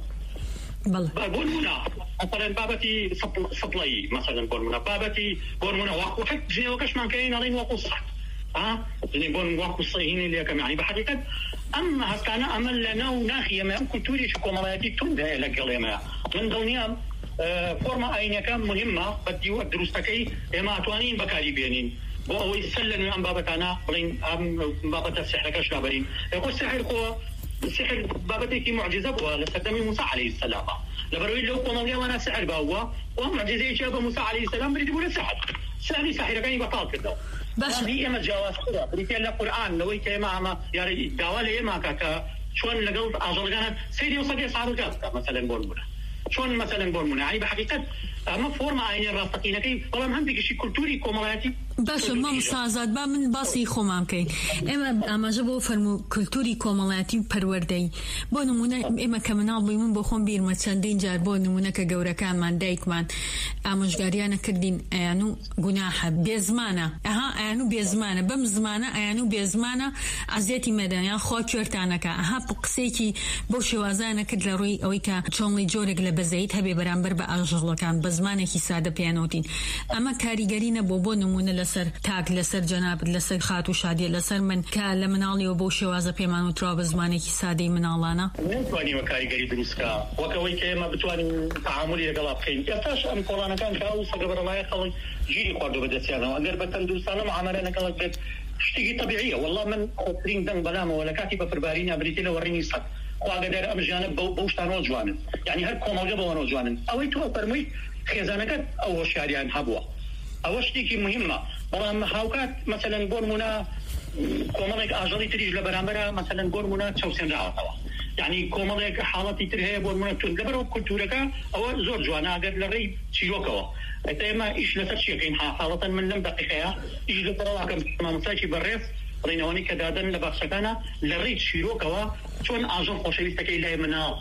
بقول منا مثلا بابتي سبلاي مثلا بقول منا بابتي بقول منا واقو حق جنيه وكش من كاين علين واقو صح ها جنيه بقول واقو صهيني اللي كم يعني بحقيقة أما هسكانا أمل لنا وناخي ما أمكن توري شكو ملايتي تنده لقال يا من دنيا فورما أين كان مهمة بدي ودرس تكي إما أتوانين بكاري بينين وهو يسلم عن بابتنا بين أم بابت السحر كشابرين يقول السحر هو السحر بابتك معجزة بوا لسدمي موسى عليه السلام لبروي لو قوم اليوم أنا سحر بوا ومعجزة شاب موسى عليه السلام بريد يقول السحر سحر سحر كان يبطل كده بس هي ما جواز كده بريد يلا القرآن لو يكما ما يعني دوالي ما كا شلون لقلت أجرنا سيدي وصدي صار الجاب مثلا بقول شلون مثلا بقول يعني بحقيقة ما فورما عين الراسقين كي والله ما عندك شيء كلتوري كومالاتي باش ما مسازات با من باسی خوام کن اما اما جبو فرمو کلتوری کاملاتی پروردهی با نمونه اما کمنال بیمون بخون بیر مچندین جار با نمونه که گورکان من دایک من امشگاریانه کردین ایانو گناه بیزمانه اها ایانو بیزمانه بم زمانه ایانو بیزمانه عزیتی مدن یا خوا کرتانه که اها بقصی کی با شوازانه کد لروی اوی که چونلی جورگ لبزید هبی برانبر با اجغلا کان بزمانه کی ساده پیانوتین اما کاریگری نه بابا نمونه لسر تاک لسر جناب لسر خاتو شادی لسر من کال منالی و با شوازه پیمانو تراب زمانه کی ساده منالانا نتوانی مکاریگری دروست که وکوی که ما بتوانی تعاملی رجال بخین یفتاش ام قرآن كان كاو صقبر الله يخلي جيري قادو بدسيانا وأقدر بتندوسانا معاملة كلك بيت اشتكي طبيعية والله من خطرين دم بلامة ولا كاتبة فربارين أبريتي لو وريني صد وأقدر أمجانب بو بوشتانو جوانن يعني هر كوما جبوانو جوانن أو يتوه فرمي خزانكت أو شاريان حبوا أو اشتكي مهمة والله هاوكات مثلا بورمونا كومالك أجري تريج لبرامبرا مثلا بورمونا تشوسين رعاطوا يعني كومالك حالتي ترهي بورمونا تندبرو كلتورك أو زور جوانا أقدر لري تشيوكوا أتى إيش لسرشيكين حالة من لم دقيقة إيش لترى كم ما مساجي بالرئيس رينوني كدادن لبخشكنا لريت شيروكوا چۆن ئاژەڵ خۆشەویستەکەی لای مناڵ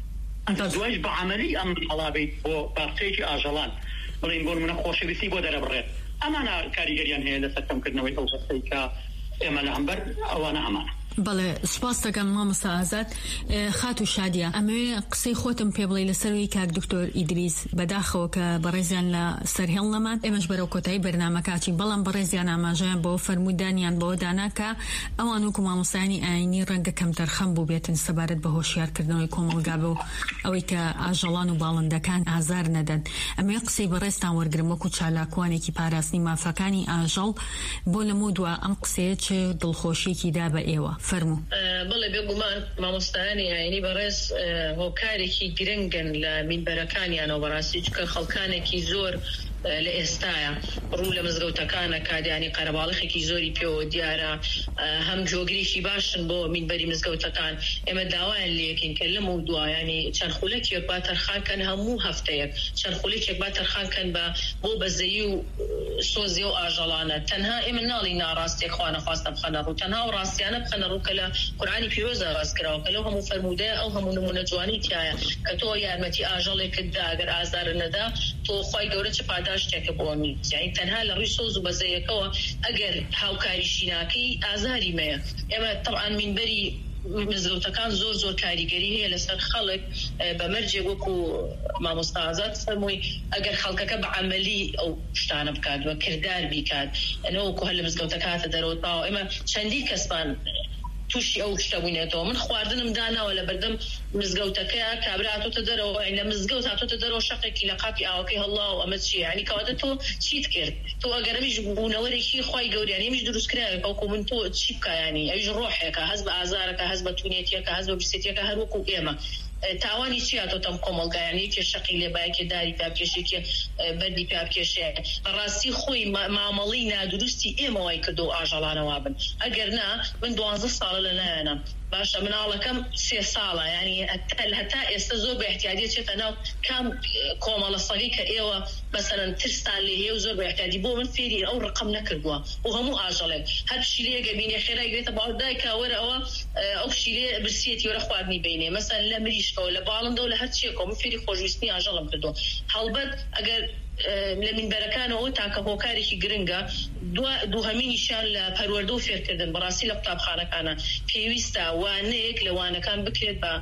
دوایش بە عەمەلی ئەم هەڵابێت بۆ باخچەیەکی ئاژەڵان بڵین بۆ منە خۆشەویستی بۆ دەرەبڕێت ئەمانە کاریگەریان هەیە لەسەر کەمکردنەوەی ئەو هەستەی کە ئێمە لە هەمبەر ئەوانە ئەمانە. بەڵێ سپاس دەکەم مامۆستا ئازاد. خات و شادیە ئەمەوێ قسەی خۆتم پێ بڵێ لەسەروی کاک دکتۆر ئیدریس بەداخەوە کە بەڕێزیان لە سەرهێڵ نەمان ئێمەش بەرەو کۆتایی بەرنامەکاتی بەڵام بەڕێزیان ئاماژەیان بۆ فەرمودانیان بۆ دانا کە ئەوان وەکو مامۆستایانی ئاینی ڕەنگە کەم تەرخەم بوو بێتن سەبارەت بە هۆشیارکردنەوەی کۆمەڵگا بۆ ئەوەی کە ئاژەڵان و باڵندەکان ئازار نەدەن. ئەمەوێ قسەی بەڕێزتان وەرگرم وەکو چالاکوانێکی پاراستنی مافەکانی ئاژەڵ بۆ لەمو دووە ئەم قسەیە چ دڵخۆشیێکی دا بە ئێوە فەرموو. بەڵێ بێگومان مامۆستایانی ئاینی بەڕێز هۆکارێکی گرنگن لە مینبەرەکانیانەوە بەڕاستی چکە خەڵکانێکی زۆر لە ئێستاە ڕوو لە مزگەوتەکانە کادیانی قەرەباڵخێکی زۆری پێوە دیارە هەم جۆگریشی باشن بۆ مینبەری مزگەوتەکان ئێمە داوایان لێکین کە لەم و دوایانی چەند خولەکێک با تەرخانکەن هەموو هەفتەیەک چەند خولێکێک با تەرخانکەن بە بۆ بەزەیی و سۆزی و ئاژەڵانە تەنها ئێمە ناڵی ناڕاستێک خوا نەخواستە بخەنە ڕوو تەنها و ڕاستیانە بخەنە ڕوو کە لە قورئانی پیرۆزە ڕاستکراوە کە لەو هەموو فەرمودەیە ئەو هەموو نمونە جوانی تایە کە تۆ یارمەتی ئاژەڵێکت دا ئەگەر ئازارە نەدا تۆ خوای گەورە چ پاداشتێکە بۆ من یعنی تەنها لە ڕووی سۆز و بەزەیەکەوە ئەگەر هاوکاریشی ناکەی ئازاری مەیە. ئێمە طبعاً مینبەری مزگەوتەکان زۆر زۆر کاریگەری هەیە لەسەر خەڵک بەمەرجێک وەکو مامۆستا ئازاد فەرمووی ئەگەر خەڵکەکە بە عەمەلی ئەو شتانە بکات وە کردار بیکات ئەنەوە وەکو هەر لە مزگەوتەکە هاتە دەرەوە تاوە ئێمە چەندی کەسمان تووشی ئەو شتە بووینێتەوە. من خواردنم داناوە لە بەردەم مزگەوتەکەیە کابرا هاتۆتە دەرەوە لە مزگەوت هاتۆتە دەرەوە شەقێکی لە قاپی ئاوەکەی هەڵاو ئەمە چیە ینی کەواتە تۆ چیت کرد تۆ ئەگەر ئەمیش بوونەوەرێکی خوای گەوریان ئەمیش دروستکرایە ئەوکو من تۆ چی بکایانی ئەویش ڕۆحێکە هەست بە ئازارەکە هەست بە توونێتیەکە هەست بە برسێتیەکە هەر وەکو ئێمە تاوانی چیاتۆ تەم کۆمەڵگایانی کێ شەقی لێبایەکی داری پاکێشێکی بەردی پاکێشەیە بەڕاستی خۆی مامەڵی نادروستی ئێمە وای کردو ئاژەڵانەوە بن ئەگەر نا من دوازدە ساڵە لە لایەنە باشە مناڵەکەم سێ ساڵە ینی هەتا ئێستا زۆر بە احتیاجی چێتە ناو کام کۆمەڵە سەگی کە ئێوە مەسەرەن ترستان لێ هەیە و زۆر بە احتیاجی بۆ من فێری ئەو ڕقم نەکردووە و هەموو ئاژەڵێک هەر پشیلەیەکە بینێ خێرای گرێتە باو دایکە وەرە ئەوە ئەو پشیلێ برسیەتی وەرە خواردنی بینێ مەسەن لە مریشکەوە لە باڵندەوە لە هەر چیەکەوە من فێری خۆشویستنی ئاژەڵم کردووە. هەڵبەت ئەگەر لە مینبەرەکانەوە تاکە هۆکارێکی گرنگە دووهەمینیشان لە پەروەردە و فێرکردن بەڕاستی لە قوتابخانەکانە پێویستە وانەیەک لە وانەکان بکرێت بە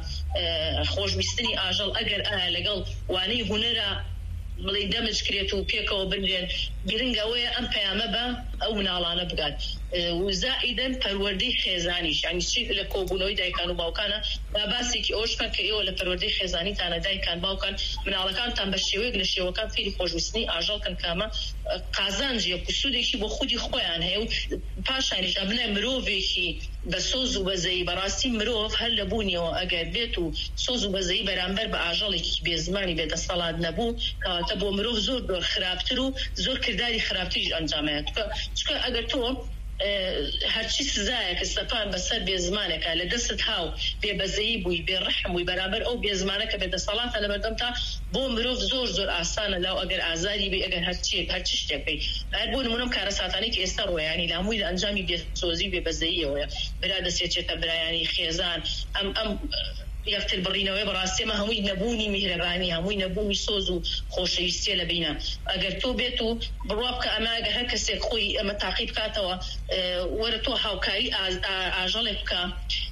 خۆشویستنی ئاژەڵ ئەگەر ئایا لەگەڵ وانەی هونەرە بڵێ دەمجکرێت و پێکەوە بنرێن گرنگەوەیە ئەم پەیامە بە ئەو مناڵانە بگات و زائیدەن پەروەردەی خێزانیش ینی چی لە کۆبوونەوەی دایکان و باوکانە با باسێکی ئەوش بکەن کە ئێوە لە پەروەردەی خێزانیتانە دایکان باوکان مناڵەکانتان بە شێوەیەک لە شێوەکان فێری خۆشویستنی ئاژەڵکەن کامە قازانجیە کوسودێکی بۆ خودی خۆیان هەیە و پاشانیش ئەبنە مرۆڤێکی بە سۆز و بەزەی بەڕاستی مرۆڤ هەر لە بوونیەوە ئەگەر بێت و سۆز و بەزەی بەرامبەر بە ئاژەڵێکی بێزمانی بێدەسەڵات نەبوو کەواتە بۆ مرۆڤ زۆر زۆر خراپتر و زۆر کردداری خراپتریش ئەنجامەیە چکە ئەگەر تۆ هەرچی سزایەکە سەپان بەسەر بێزمانێکە لە دەست هاو بێبەزەیی بووی بێ ڕەحم بووی بەرامبەر ئەو بێزمانەکە بێدەسەڵاتە لە بەردەم تا بۆ مرۆڤ زۆر زۆر ئاسانە لاو ئەگەر ئازاری بێ ئەگەر هەرچیەک هەرچی شتێکەکەی هەر بۆ نمونەم کارە ساتانێک ئێستا ڕۆیانی لە هەمووی لە ئەنجامی بێسۆزی بێبەزەییەوەیە برا دەسێچێتە برایانی خێزان ئەم ئەم یەکتر بڕینەوەی بەڕاستیمە هەمووی نەبوونی میهرەبانی هەمووی نەبوونی سۆز و خۆشەویستیە لە بینە ئەگەر تۆ بێت و بڕوا بکە ئەماگە هەر کەسێک خۆی ئەمە تاقی بکاتەوە وەرە تۆ هاوکاری ئاژەڵێک بکە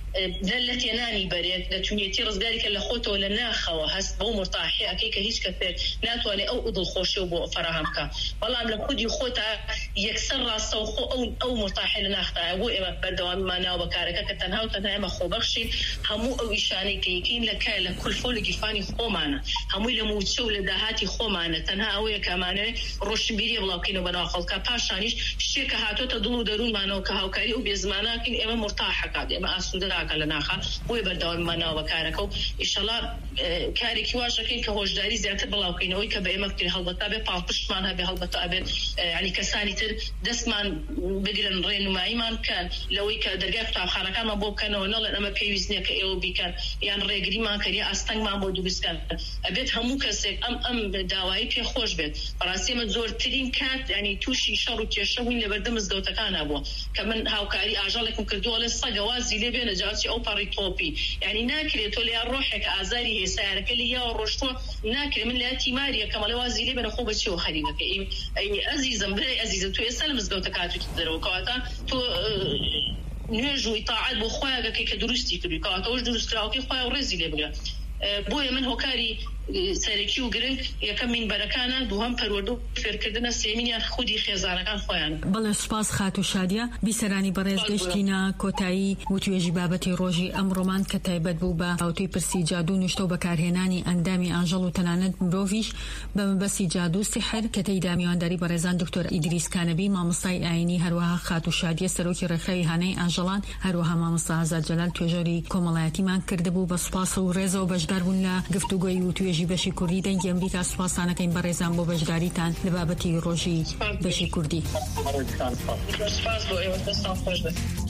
لە تێنانی بەرێت دەتوانێتی ڕزگاریکە لە خۆتەوە لە ناخەوە هەست بۆ مرتاحی ئەکەی کە هیچ کەسێک ناتوانێت ئەو دڵخۆشی و بۆ فەراهم بکە بەڵام لە خودی خۆتە یەکسەر ڕاستەوخۆ ئەو ئەو مرتاحی لە ناختایە بۆ ئێمە بەردەوامیمان ناو بەکارەکە کە تەنها و تەنها ئێمە خۆبەخشین هەموو ئەو ئیشانەی کە یەکەین لە کای لە کولفۆ لە گیرفانی خۆمانە هەمووی لە موچە و لە داهاتی خۆمانە تەنها ئەوەیە کە ئەمانەوێت ڕۆشنبیریە بڵاوکەینەوە بەناو خەڵکە پاشانیش شتێکە هاتۆتە دڵ و دەروونمانەوە کە هاوکاری ئەو بێزماناکەین ئێمە مرتاحەکات ئێمە ئاسوودەراکە لە ناخە بۆی بەردەواممانەوە بەکارەکە و ئیشەڵا کارێکی واشەکەین کە هۆشداری زیاتر بڵاوکەینەوەی کە بە ئێمە بکرێ هەڵبەتا بێ پاڵپشتمان هەبێ هەڵبەتا ئەبێت ینی کەسانی تر دەستمان بگرن ڕێنماییمان بکەن لەوەی کە دەرگای قوتابخانەکانمان بۆ بکەنەوە نەڵێن ئەمە پێویست نییە کە ئێوە بیکەن یان ڕێگریمان کەریە ئاستەنگمان بۆ دروستکەن ئەبێت هەموو کەسێک ئەم ئەم داوایی پێخۆش بێت بەڕاستی ئێمە زۆرترین کات ینی تووشی شەڕ و کێشە بووین لە بەردەم مزگەوتەکانە بووە کە من هاوکاری ئاژەڵێکم کردووە لە سەگەوازی لێ بێنە جاچی ئەو پەڕی تۆپی یعنی ناکرێت تۆ لە ڕۆحێک ئازاری هێسارەکە لە یا ڕۆشتووە ناکرێت من لە تیماریە کەمەڵە وازی لێ بێنە خۆ بەچێەوە خەریبەکە ئەی ئەزیزم برای ئەزیزم تو ئێستا لە مزگەوتە کاتوتی دەرەوە کەواتە تۆ نوێژ و ئیتاعەت بۆ خۆیاگەکەی کە دروستی کردووی کەواتەوەش دروستکراوەکەی خۆی و ڕێزی لێ بگرە بۆیە من هۆکاری سەرەکی و گرنگ یەکەم مینبەرەکانە دووهەم پەروەردە و فێرکردنە سێمینیان خودی خێزانەکان خۆیان. بەڵێ سوپاس خات و شادیە بیسەرانی بەڕێز گەشتینە کۆتایی و توێژی بابەتی ڕۆژی ئەمڕۆمان کە تایبەت بوو بە هاوتوی پرسی جادو و نوشتە و بەکارهێنانی ئەندامی ئاژەڵ و تەنانەت مرۆڤیش بە مەبەستی جادو و سیحر کە تێیدا میوانداری بەڕێزان دکتۆر ئیدریس کانەبی مامۆستای ئاینی هەروەها خات و شادیە سەرۆکی ڕێکخراوی هانەی ئاژەڵان هەروەها مامۆستا ئازاد جەلال توێژەری کۆمەڵایەتیمان کردبوو بە سوپاس و ڕێزەوە بەشدار بوون لە گفتوگۆی و توێژی بەشی کوردی دەنگی ئەمریکا. سوپاسانەکەین بەڕێزان بۆ بەشداریتان لە بابەتی ڕۆژی بەشی کوردی. سپاس بۆ ئێوە دەستان خۆش بێت.